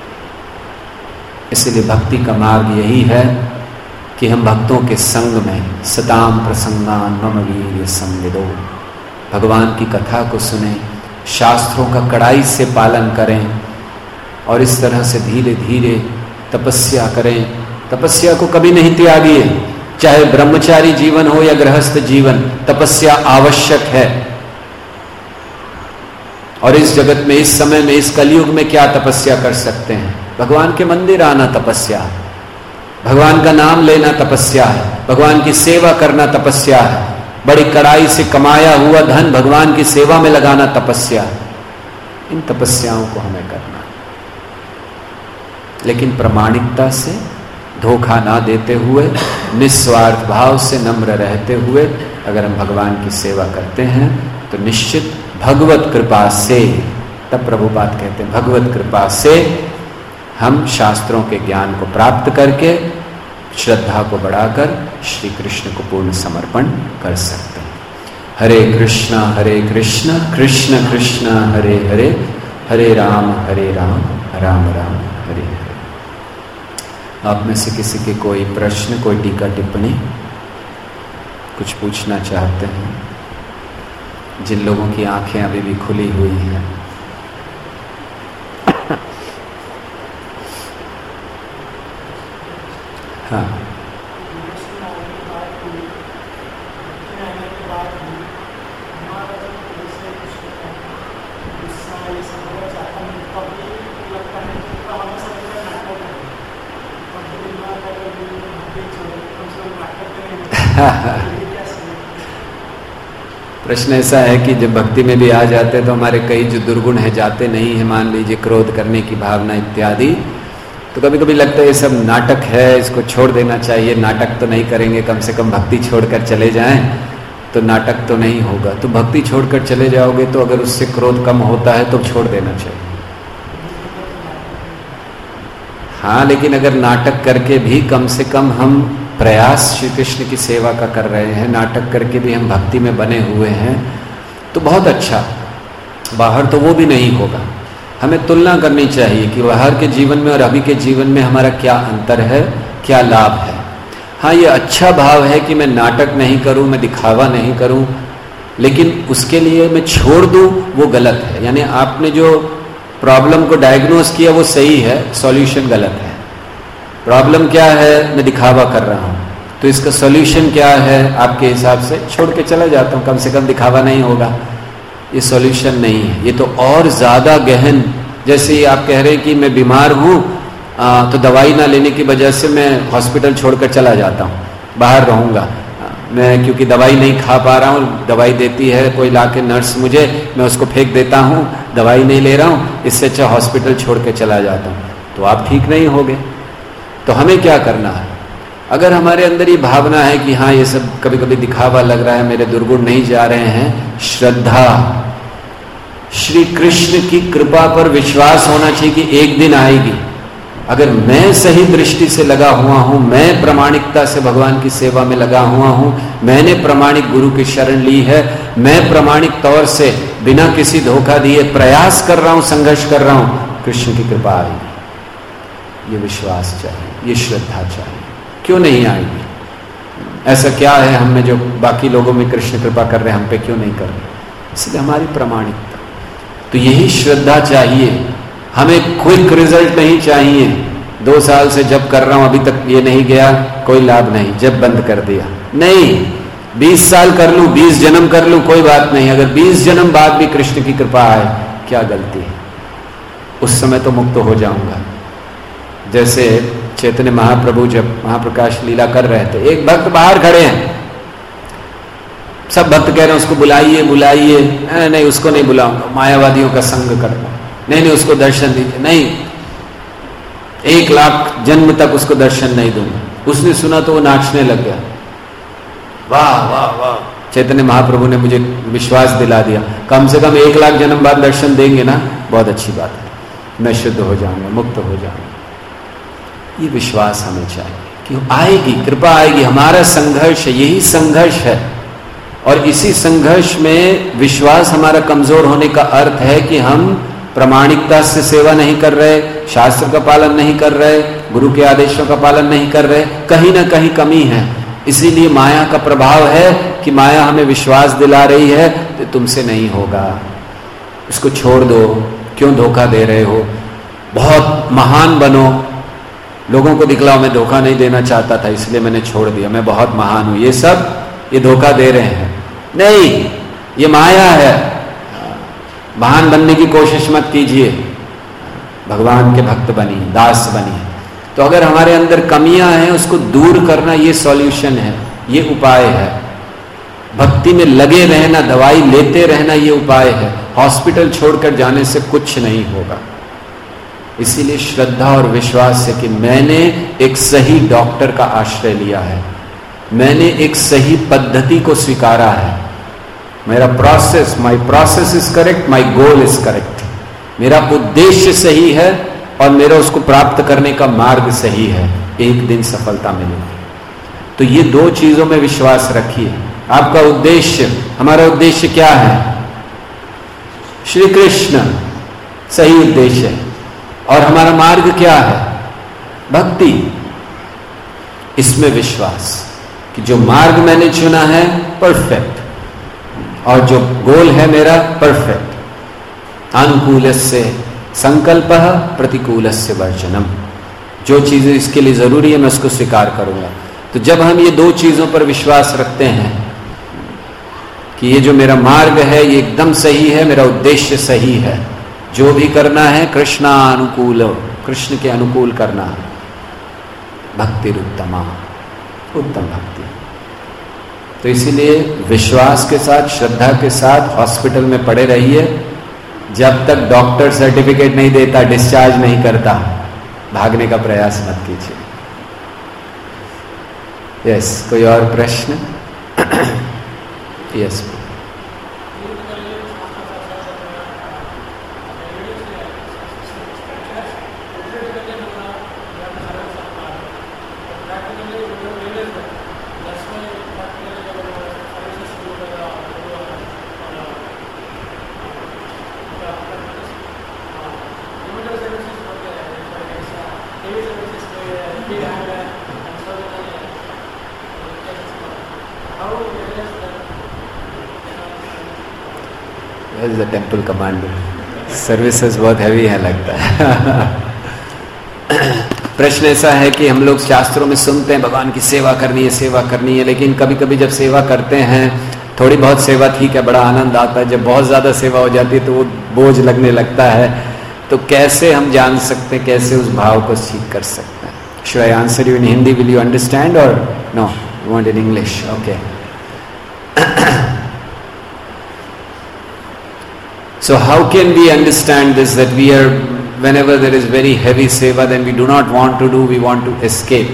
इसलिए भक्ति का मार्ग यही है कि हम भक्तों के संग में सताम प्रसंगान मम वीर्य संविदो, भगवान की कथा को सुने, शास्त्रों का कड़ाई से पालन करें, और इस तरह से धीरे धीरे तपस्या करें। तपस्या को कभी नहीं त्यागिए, चाहे ब्रह्मचारी जीवन हो या गृहस्थ जीवन, तपस्या आवश्यक है। और इस जगत में, इस समय में, इस कलयुग में क्या तपस्या कर सकते हैं? भगवान के मंदिर आना तपस्या है, भगवान का नाम लेना तपस्या है, भगवान की सेवा करना तपस्या है, बड़ी कड़ाई से कमाया हुआ धन भगवान की सेवा में लगाना तपस्या है। इन तपस्याओं को हमें करना, लेकिन प्रामाणिकता से, धोखा ना देते हुए, निस्वार्थ भाव से, नम्र रहते हुए अगर हम भगवान की सेवा करते हैं तो निश्चित भगवत कृपा से, तब प्रभुपाद कहते हैं भगवत कृपा से हम शास्त्रों के ज्ञान को प्राप्त करके श्रद्धा को बढ़ाकर श्री कृष्ण को पूर्ण समर्पण कर सकते हैं। हरे कृष्णा हरे कृष्णा कृष्ण कृष्ण हरे हरे, हरे राम हरे राम राम राम हरे हरे। आप में से किसी के कोई प्रश्न, कोई टीका टिप्पणी, कुछ पूछना चाहते हैं? जिन लोगों की आंखें अभी भी खुली हुई हैं, हाँ, प्रश्न ऐसा है कि जब भक्ति में भी आ जाते हैं तो हमारे कई जो दुर्गुण है जाते नहीं है, मान लीजिए क्रोध करने की भावना इत्यादि, तो कभी कभी लगता है ये सब नाटक है, इसको छोड़ देना चाहिए। नाटक तो नहीं करेंगे, कम से कम भक्ति छोड़कर चले जाएं तो नाटक तो नहीं होगा। तो भक्ति छोड़कर चले जाओगे तो अगर उससे क्रोध कम होता है तो छोड़ देना चाहिए। हाँ, लेकिन अगर नाटक करके भी कम से कम हम प्रयास श्री कृष्ण की सेवा का कर रहे हैं, नाटक करके भी हम भक्ति में बने हुए हैं, तो बहुत अच्छा। बाहर तो वो भी नहीं होगा। हमें तुलना करनी चाहिए कि बाहर के जीवन में और अभी के जीवन में हमारा क्या अंतर है, क्या लाभ है। हाँ, ये अच्छा भाव है कि मैं नाटक नहीं करूं, मैं दिखावा नहीं करूं, लेकिन उसके लिए मैं छोड़ दूं, वो गलत है। यानी आपने जो प्रॉब्लम को डायग्नोज किया वो सही है, सॉल्यूशन गलत है। प्रॉब्लम क्या है, मैं दिखावा कर रहा हूँ, तो इसका सॉल्यूशन क्या है आपके हिसाब से? छोड़ के चला जाता हूँ, कम से कम दिखावा नहीं होगा। ये सॉल्यूशन नहीं है, ये तो और ज़्यादा गहन। जैसे आप कह रहे हैं कि मैं बीमार हूँ तो दवाई ना लेने की वजह से मैं हॉस्पिटल छोड़कर चला जाता हूँ, बाहर रहूँगा मैं, क्योंकि दवाई नहीं खा पा रहा हूँ, दवाई देती है कोई ला के नर्स मुझे, मैं उसको फेंक देता हूँ, दवाई नहीं ले रहा हूँ, इससे अच्छा हॉस्पिटल छोड़ के चला जाता हूँ, तो आप ठीक नहीं होगे। तो हमें क्या करना है? अगर हमारे अंदर ये भावना है कि हाँ ये सब कभी कभी दिखावा लग रहा है, मेरे दुर्गुण नहीं जा रहे हैं, श्रद्धा, श्री कृष्ण की कृपा पर विश्वास होना चाहिए कि एक दिन आएगी। अगर मैं सही दृष्टि से लगा हुआ हूं, मैं प्रामाणिकता से भगवान की सेवा में लगा हुआ हूं, मैंने प्रामाणिक गुरु की शरण ली है, मैं प्रामाणिक तौर से बिना किसी धोखा दिए प्रयास कर रहा हूं, संघर्ष कर रहा हूं, कृष्ण की कृपा आएगी। ये विश्वास चाहिए, ये श्रद्धा चाहिए। क्यों नहीं आएगी? ऐसा क्या है हम में जो बाकी लोगों में कृष्ण कृपा कर रहे हैं, हम पे क्यों नहीं कर रहे? इसलिए हमारी प्रामाणिकता। तो यही श्रद्धा चाहिए हमें। क्विक रिजल्ट नहीं चाहिए। दो साल से जब कर रहा हूं, अभी तक ये नहीं गया, कोई लाभ नहीं, जब बंद कर दिया नहीं। बीस साल कर लूं, बीस जन्म कर लूं, कोई बात नहीं। अगर बीस जन्म बाद भी कृष्ण की कृपा आए, क्या गलती है? उस समय तो मुक्त हो जाऊंगा। जैसे चैतन्य महाप्रभु जब महाप्रकाश लीला कर रहे थे, एक भक्त बाहर खड़े हैं, सब भक्त कह रहे हैं उसको बुलाइए बुलाइए, नहीं उसको नहीं बुलाऊंगा, मायावादियों का संग करता, नहीं नहीं उसको दर्शन दीजिए, नहीं, एक लाख जन्म तक उसको दर्शन नहीं दूंगा। उसने सुना तो वो नाचने लग गया, वाह वाह वाह, चैतन्य महाप्रभु ने मुझे विश्वास दिला दिया, कम से कम एक लाख जन्म बाद दर्शन देंगे ना, बहुत अच्छी बात है, मैं शुद्ध हो जाऊंगा, मुक्त हो जाऊंगा। ये विश्वास हमें चाहिए कि आएगी, कृपा आएगी। हमारा संघर्ष है, यही संघर्ष है, और इसी संघर्ष में विश्वास हमारा कमजोर होने का अर्थ है कि हम प्रामाणिकता से सेवा नहीं कर रहे, शास्त्र का पालन नहीं कर रहे, गुरु के आदेशों का पालन नहीं कर रहे, कहीं ना कहीं कमी है। इसीलिए माया का प्रभाव है कि माया हमें विश्वास दिला रही है कि तुमसे नहीं होगा, इसको छोड़ दो, क्यों धोखा दे रहे हो, बहुत महान बनो, लोगों को दिखलाओ मैं धोखा नहीं देना चाहता था इसलिए मैंने छोड़ दिया, मैं बहुत महान हूं, ये सब ये धोखा दे रहे हैं। नहीं, ये माया है। महान बनने की कोशिश मत कीजिए, भगवान के भक्त बनिए, दास बनिए। तो अगर हमारे अंदर कमियां हैं उसको दूर करना, ये सॉल्यूशन है, ये उपाय है। भक्ति में लगे रहना, दवाई लेते रहना, ये उपाय है। हॉस्पिटल छोड़कर जाने से कुछ नहीं होगा। इसीलिए श्रद्धा और विश्वास है कि मैंने एक सही डॉक्टर का आश्रय लिया है, मैंने एक सही पद्धति को स्वीकारा है, मेरा process, my process is correct, my goal is correct, मेरा उद्देश्य सही है और मेरा उसको प्राप्त करने का मार्ग सही है, एक दिन सफलता मिलेगी। तो ये दो चीजों में विश्वास रखिए। आपका उद्देश्य, हमारा उद्देश्य क्या है? श्री कृष्ण, सही उद्देश्य है। और हमारा मार्ग क्या है? भक्ति। इसमें विश्वास कि जो मार्ग मैंने चुना है परफेक्ट, और जो गोल है मेरा परफेक्ट। अनुकूलस्य संकल्पः प्रतिकूलस्य वर्जनम। जो चीजें इसके लिए जरूरी है मैं उसको स्वीकार करूंगा। तो जब हम ये दो चीजों पर विश्वास रखते हैं कि ये जो मेरा मार्ग है ये एकदम सही है, मेरा उद्देश्य सही है, जो भी करना है कृष्णा अनुकूल, कृष्ण के अनुकूल करना, भक्ति उत्तमा, उत्तम भक्ति। तो इसीलिए विश्वास के साथ, श्रद्धा के साथ हॉस्पिटल में पड़े रहिए जब तक डॉक्टर सर्टिफिकेट नहीं देता, डिस्चार्ज नहीं करता। भागने का प्रयास मत कीजिए। यस, कोई और प्रश्न? Yes. The temple commander services बहुत हैवी है लगता है। प्रश्न ऐसा है कि हम लोग शास्त्रों में सुनते हैं भगवान की सेवा करनी है, सेवा करनी है, लेकिन कभी कभी जब सेवा करते हैं, थोड़ी बहुत सेवा ठीक है, बड़ा आनंद आता है, जब बहुत ज़्यादा सेवा हो जाती है तो वो बोझ लगने लगता है। तो कैसे हम जान सकते हैं, कैसे उस भाव को ठीक कर सकते हैं? Should I answer you in Hindi? Will you understand or no? You want in English? Okay. So how can we understand this, that we are, whenever there is very heavy seva, then we do not want to do, we want to escape?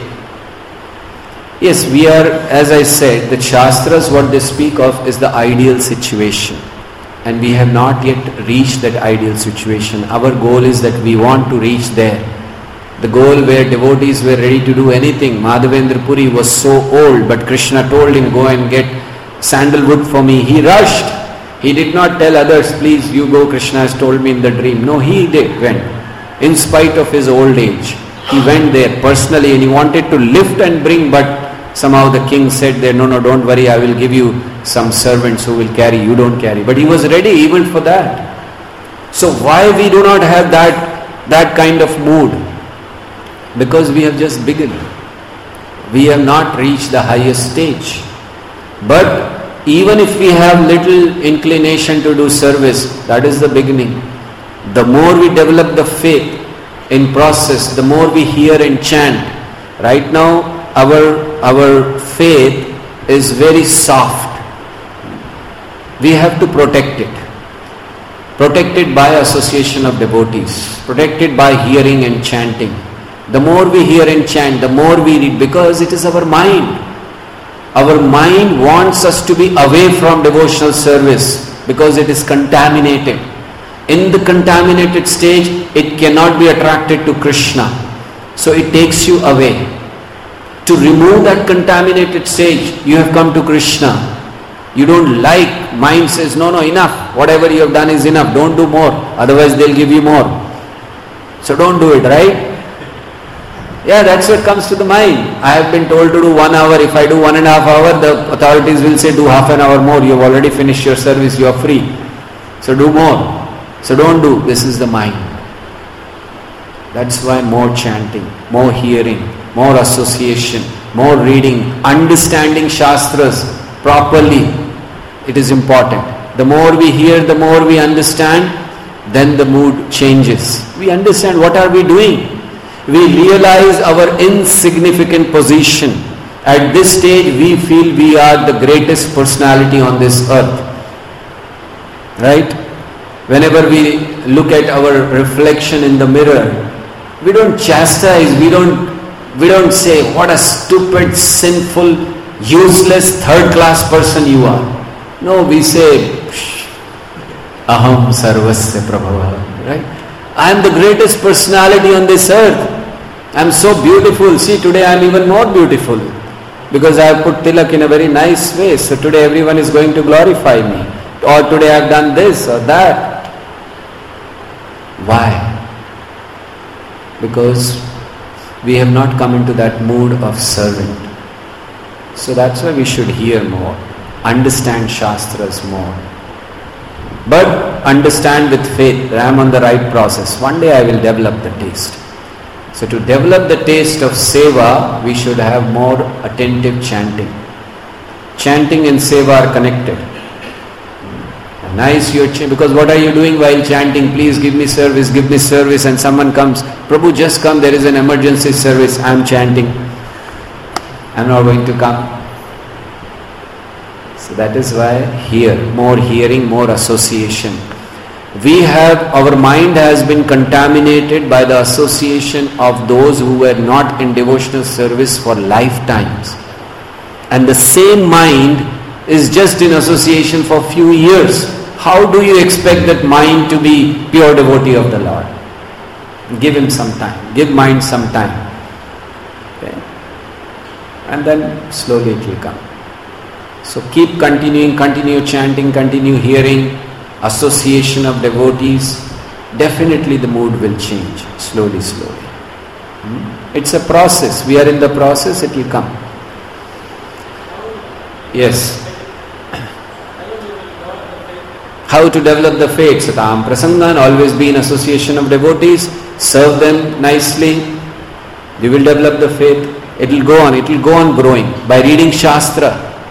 Yes, we are, as I said, the Shastras, what they speak of is the ideal situation. And we have not yet reached that ideal situation. Our goal is that we want to reach there. The goal where devotees were ready to do anything. Madhavendra Puri was so old, but Krishna told him, go and get sandalwood for me. He rushed. He did not tell others, please you go, Krishna has told me in the dream. No, he did, went. In spite of his old age, he went there personally and he wanted to lift and bring, but somehow the king said there, no, no, don't worry, I will give you some servants who will carry, you don't carry. But he was ready even for that. So why we do not have that, that kind of mood? Because we have just begun. We have not reached the highest stage. But even if we have little inclination to do service, that is the beginning. The more we develop the faith in process, the more we hear and chant. Right now, our, our faith is very soft. We have to protect it. Protect it by association of devotees. Protect it by hearing and chanting. The more we hear and chant, the more we read, because it is our mind. Our mind wants us to be away from devotional service because it is contaminated. In the contaminated stage, it cannot be attracted to Krishna. So it takes you away. To remove that contaminated stage, you have come to Krishna. You don't like, mind says, no, no, enough. Whatever you have done is enough. Don't do more. Otherwise they'll give you more. So don't do it, right? Yeah, that's what comes to the mind. I have been told to do one hour. If I do one and a half hour, the authorities will say do half an hour more. You have already finished your service. You are free. So do more. So don't do. This is the mind. That's why more chanting, more hearing, more association, more reading, understanding Shastras properly. It is important. The more we hear, the more we understand, then the mood changes. We understand what are we doing. We realize our insignificant position. At this stage, we feel we are the greatest personality on this earth. Right? Whenever we look at our reflection in the mirror, we don't chastise, we don't, we don't say, what a stupid, sinful, useless, third-class person you are. No, we say, Aham Sarvasya Prabhava. Right? I am the greatest personality on this earth. I am so beautiful. See, today I am even more beautiful because I have put tilak in a very nice way. So today everyone is going to glorify me. Or today I have done this or that. Why? Because we have not come into that mood of servant. So that's why we should hear more, understand Shastras more. But understand with faith that I am on the right process. One day I will develop the taste. So to develop the taste of seva, we should have more attentive chanting. Chanting and seva are connected. Nice you're chanting, because what are you doing while chanting? Please give me service, give me service, and someone comes, Prabhu just come, there is an emergency service, I am chanting. I am not going to come. So that is why here, more hearing, more association. We have, our mind has been contaminated by the association of those who were not in devotional service for lifetimes. And the same mind is just in association for few years. How do you expect that mind to be pure devotee of the Lord? Give him some time. Give mind some time. Okay? And then slowly it will come. So keep continuing, continue chanting, continue hearing, association of devotees. Definitely the mood will change, slowly, slowly. Hmm? It's a process. We are in the process, it will come. Yes. How to develop the faith? Satam Prasangan, always be in association of devotees, serve them nicely. You will develop the faith. It will go on. It will go on growing by reading Shastra.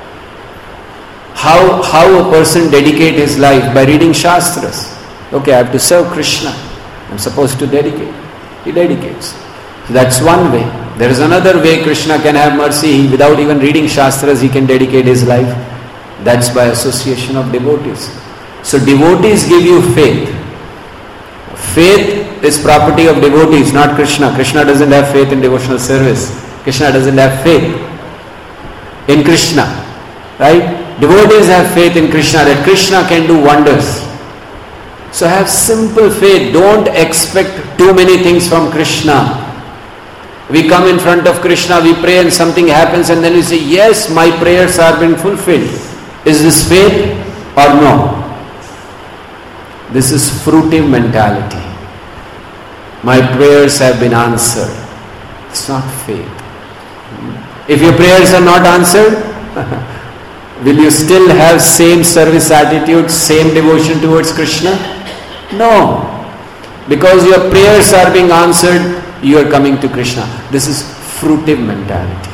How, how a person dedicate his life? By reading Shastras. Okay, I have to serve Krishna. I'm supposed to dedicate. He dedicates. So that's one way. There is another way Krishna can have mercy. Without even reading Shastras, he can dedicate his life. That's by association of devotees. So devotees give you faith. Faith is property of devotees, not Krishna. Krishna doesn't have faith in devotional service. Krishna doesn't have faith in Krishna. Right? Devotees have faith in Krishna, that Krishna can do wonders. So have simple faith. Don't expect too many things from Krishna. We come in front of Krishna, we pray and something happens and then we say, yes, my prayers are being fulfilled. Is this faith or no? This is fruitive mentality. My prayers have been answered. It's not faith. If your prayers are not answered, will you still have same service attitude, same devotion towards Krishna? No. Because your prayers are being answered, you are coming to Krishna. This is fruitive mentality.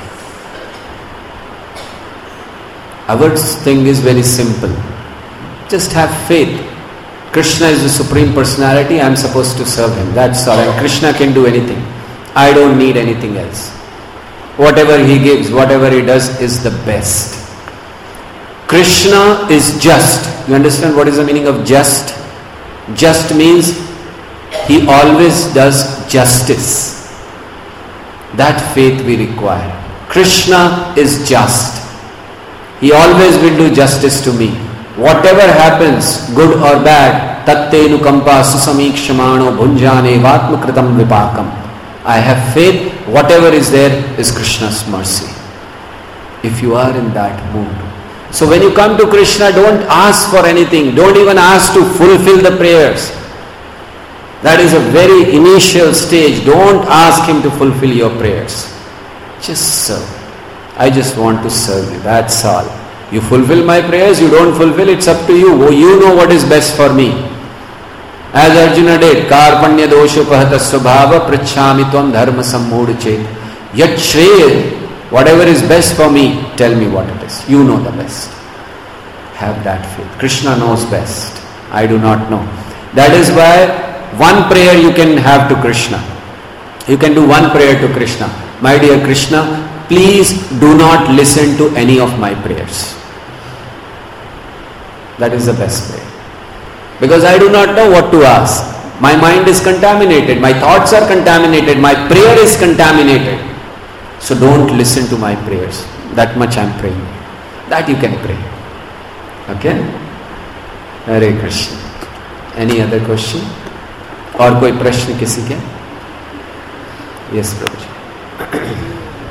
Our thing is very simple. Just have faith. Krishna is the Supreme Personality. I am supposed to serve Him. That's all. And Krishna can do anything. I don't need anything else. Whatever He gives, whatever He does is the best. Krishna is just. You understand what is the meaning of just? Just means He always does justice. That faith we require. Krishna is just. He always will do justice to me. Whatever happens, good or bad, tatte nukampa susamikshmano bhunjane vatmakritam vipakam. I have faith, whatever is there is Krishna's mercy. If you are in that mood. So when you come to Krishna, don't ask for anything. Don't even ask to fulfill the prayers. That is a very initial stage. Don't ask Him to fulfill your prayers. Just serve. I just want to serve you. That's all. You fulfill my prayers, you don't fulfill, it's up to you. You know what is best for me. As Arjuna did, Karpanya doshupahata svabhava prachami tvam dharma sammud chet. Yat shreya, whatever is best for me, tell me what it is. You know the best. Have that faith. Krishna knows best. I do not know. That is why one prayer you can have to Krishna. You can do one prayer to Krishna. My dear Krishna, please do not listen to any of my prayers. That is the best prayer. Because I do not know what to ask. My mind is contaminated. My thoughts are contaminated. My prayer is contaminated. So don't listen to my prayers. That much I am praying. That you can pray. Okay? Hare Krishna. Any other question? और कोई प्रश्न किसी के? Yes, Prabhuji.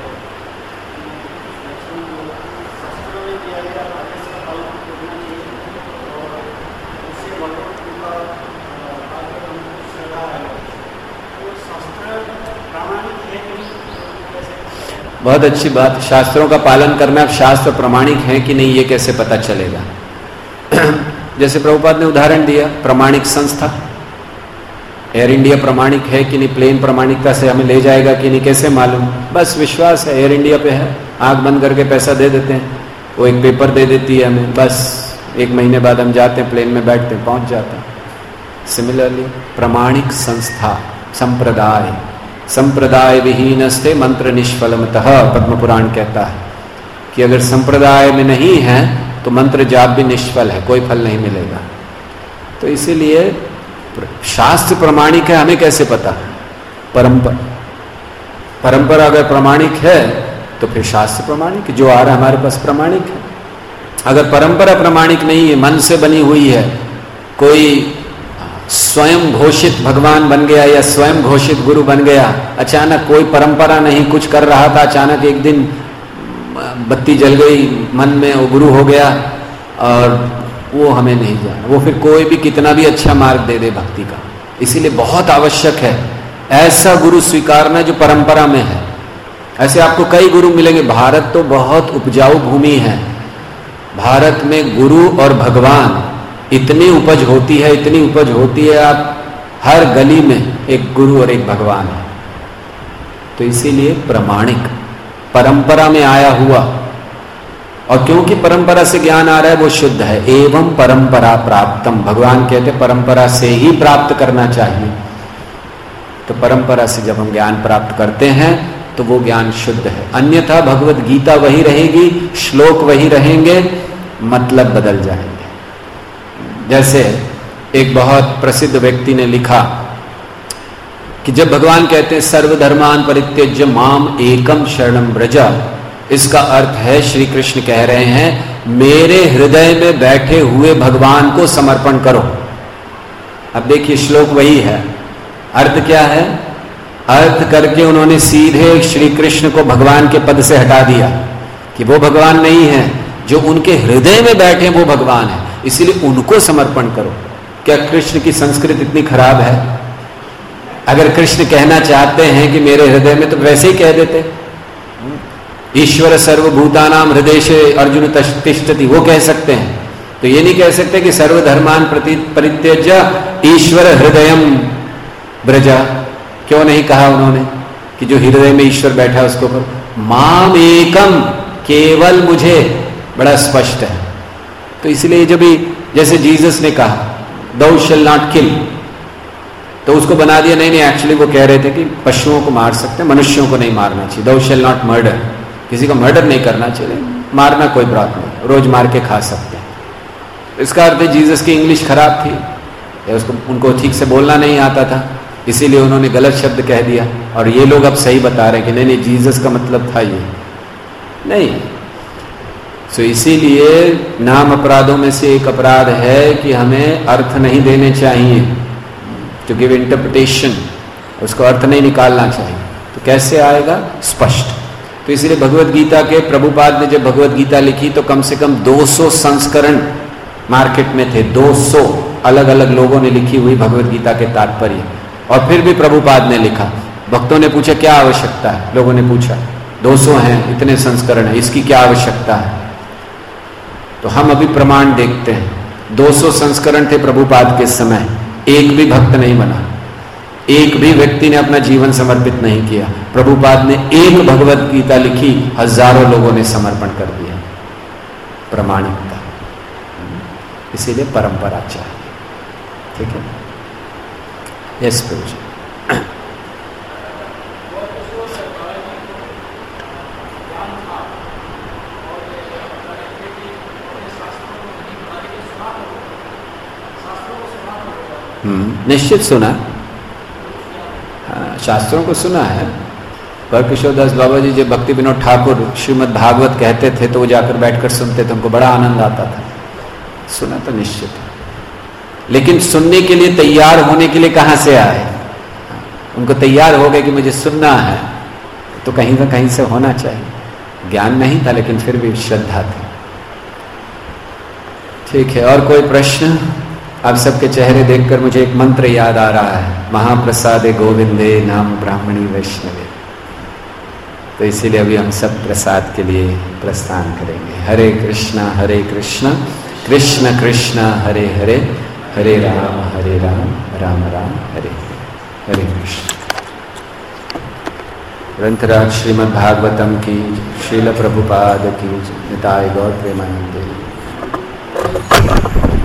बहुत अच्छी बात. शास्त्रों का पालन करना. अब शास्त्र प्रमाणिक हैं कि नहीं ये कैसे पता चलेगा? जैसे प्रभुपाद ने उदाहरण दिया, प्रमाणिक संस्था. एयर इंडिया प्रमाणिक है कि नहीं, प्लेन प्रमाणिकता से हमें ले जाएगा कि नहीं, कैसे मालूम? बस विश्वास है, एयर इंडिया पे है, आंख बंद करके पैसा दे देते हैं, वो एक पेपर दे देती है हमें, बस एक महीने बाद हम जाते हैं, प्लेन में बैठते हैं, पहुंच जाते हैं. सिमिलरली प्रमाणिक संस्था, संप्रदाय, संप्रदाय विहीनस्ते मंत्र निष्फलमतः, पद्म पुराण कहता है कि अगर संप्रदाय में नहीं है तो मंत्र जाप भी निष्फल है, कोई फल नहीं मिलेगा. तो इसीलिए शास्त्र प्रमाणिक है. हमें कैसे पता? परंपरा परंपरा अगर प्रमाणिक है तो फिर शास्त्र प्रमाणिक, जो आ रहा है हमारे पास प्रमाणिक है. अगर परंपरा प्रमाणिक नहीं है, मन से बनी हुई है, कोई स्वयं घोषित भगवान बन गया या स्वयं घोषित गुरु बन गया, अचानक कोई परंपरा नहीं, कुछ कर रहा था, अचानक एक दिन बत्ती जल गई मन में, वो गुरु हो गया, और वो हमें नहीं जाना. वो फिर कोई भी कितना भी अच्छा मार्ग दे दे भक्ति का. इसीलिए बहुत आवश्यक है ऐसा गुरु स्वीकारना जो परंपरा में है. ऐसे आपको कई गुरु मिलेंगे. भारत तो बहुत उपजाऊ भूमि है. भारत में गुरु और भगवान इतनी उपज होती है, इतनी उपज होती है, आप हर गली में एक गुरु और एक भगवान है. तो इसीलिए प्रामाणिक, परंपरा में आया हुआ, और क्योंकि परंपरा से ज्ञान आ रहा है वो शुद्ध है। एवं परंपरा प्राप्तम, भगवान कहते परंपरा से ही प्राप्त करना चाहिए। तो परंपरा से जब हम ज्ञान प्राप्त करते हैं तो वो ज्ञान शुद्ध है, अन्यथा भगवत गीता वही रहेगी, श्लोक वही रहेंगे, मतलब बदल जाएंगे। जैसे एक बहुत प्रसिद्ध व्यक्ति ने लिखा कि जब भगवान कहते हैं सर्वधर्मान परित्यज्य माम एकम शरणम व्रज, इसका अर्थ है श्री कृष्ण कह रहे हैं मेरे हृदय में बैठे हुए भगवान को समर्पण करो। अब देखिए श्लोक वही है, अर्थ क्या है? अर्थ करके उन्होंने सीधे श्री कृष्ण को भगवान के पद से हटा दिया कि वो भगवान नहीं है, जो उनके हृदय में बैठे वो भगवान है, इसलिए उनको समर्पण करो। क्या कृष्ण की संस्कृत इतनी खराब है? अगर कृष्ण कहना चाहते हैं कि मेरे हृदय में, तो वैसे ही कह देते, ईश्वर सर्वभूतानाम हृदय से अर्जुन तिष्ठति, वो कह सकते हैं। तो ये नहीं कह सकते कि सर्वधर्मान प्रति परित्यज्य ईश्वर हृदयम ब्रजा। क्यों नहीं कहा उन्होंने कि जो हृदय में ईश्वर बैठा है उसको करो? माम एकम, केवल मुझे, बड़ा स्पष्ट है। तो इसलिए जब भी जैसे जीसस ने कहा दो शैल नॉट किल, तो उसको बना दिया नहीं नहीं एक्चुअली वो कह रहे थे कि पशुओं को मार सकते हैं, मनुष्यों को नहीं मारना चाहिए। दो शैल नॉट मर्डर, किसी को मर्डर नहीं करना चाहिए, मारना कोई बात नहीं, रोज मार के खा सकते हैं। इसका अर्थ है जीसस की इंग्लिश खराब थी या उसको उनको ठीक से बोलना नहीं आता था, इसीलिए उन्होंने गलत शब्द कह दिया। और ये लोग अब सही बता रहे हैं कि नहीं नहीं जीसस का मतलब था ये नहीं। सो इसीलिए नाम अपराधों में से एक अपराध है कि हमें अर्थ नहीं देने चाहिए, टू गिव इंटरप्रिटेशन, उसको अर्थ नहीं निकालना चाहिए। तो कैसे आएगा? स्पष्ट। तो इसलिए भगवत गीता के प्रभुपाद ने जब भगवत गीता लिखी तो कम से कम दो सौ संस्करण मार्केट में थे, दो सौ अलग अलग लोगों ने लिखी हुई भगवत गीता के तात्पर्य। और फिर भी प्रभुपाद ने लिखा। भक्तों ने पूछा क्या आवश्यकता है? लोगों ने पूछा दो सौ हैं, इतने संस्करण है, इसकी क्या आवश्यकता है? तो हम अभी प्रमाण देखते हैं, दो सौ संस्करण थे प्रभुपाद के समय, एक भी भक्त नहीं बना, एक भी व्यक्ति ने अपना जीवन समर्पित नहीं किया। प्रभुपाद ने एक भगवत गीता लिखी, हजारों लोगों ने समर्पण कर दिया। प्रामाणिकता, इसीलिए परंपरा चाहिए। ठीक है? यस प्रभु जी। निश्चित सुना, हाँ, शास्त्रों को सुना है। पर किशोरदास बाबा जी जब भक्ति विनोद ठाकुर श्रीमद् भागवत कहते थे तो वो जाकर बैठकर सुनते थे, उनको बड़ा आनंद आता था। सुना तो निश्चित है, लेकिन सुनने के लिए तैयार होने के लिए कहाँ से आए? उनको तैयार हो गए कि मुझे सुनना है, तो कहीं ना कहीं से होना चाहिए। ज्ञान नहीं था लेकिन फिर भी श्रद्धा थी। ठीक है, और कोई प्रश्न? आप सबके चेहरे देखकर मुझे एक मंत्र याद आ रहा है, महाप्रसादे गोविंदे नाम ब्राह्मणी वैष्णवे। तो इसीलिए अभी हम सब प्रसाद के लिए प्रस्थान करेंगे। हरे कृष्णा हरे कृष्णा कृष्ण कृष्ण हरे हरे, हरे राम हरे राम राम राम हरे हरे कृष्ण। ग्रंथराज श्रीमद् भागवतम की, श्रील प्रभुपाद की, निताय गौर प्रेमानंदे।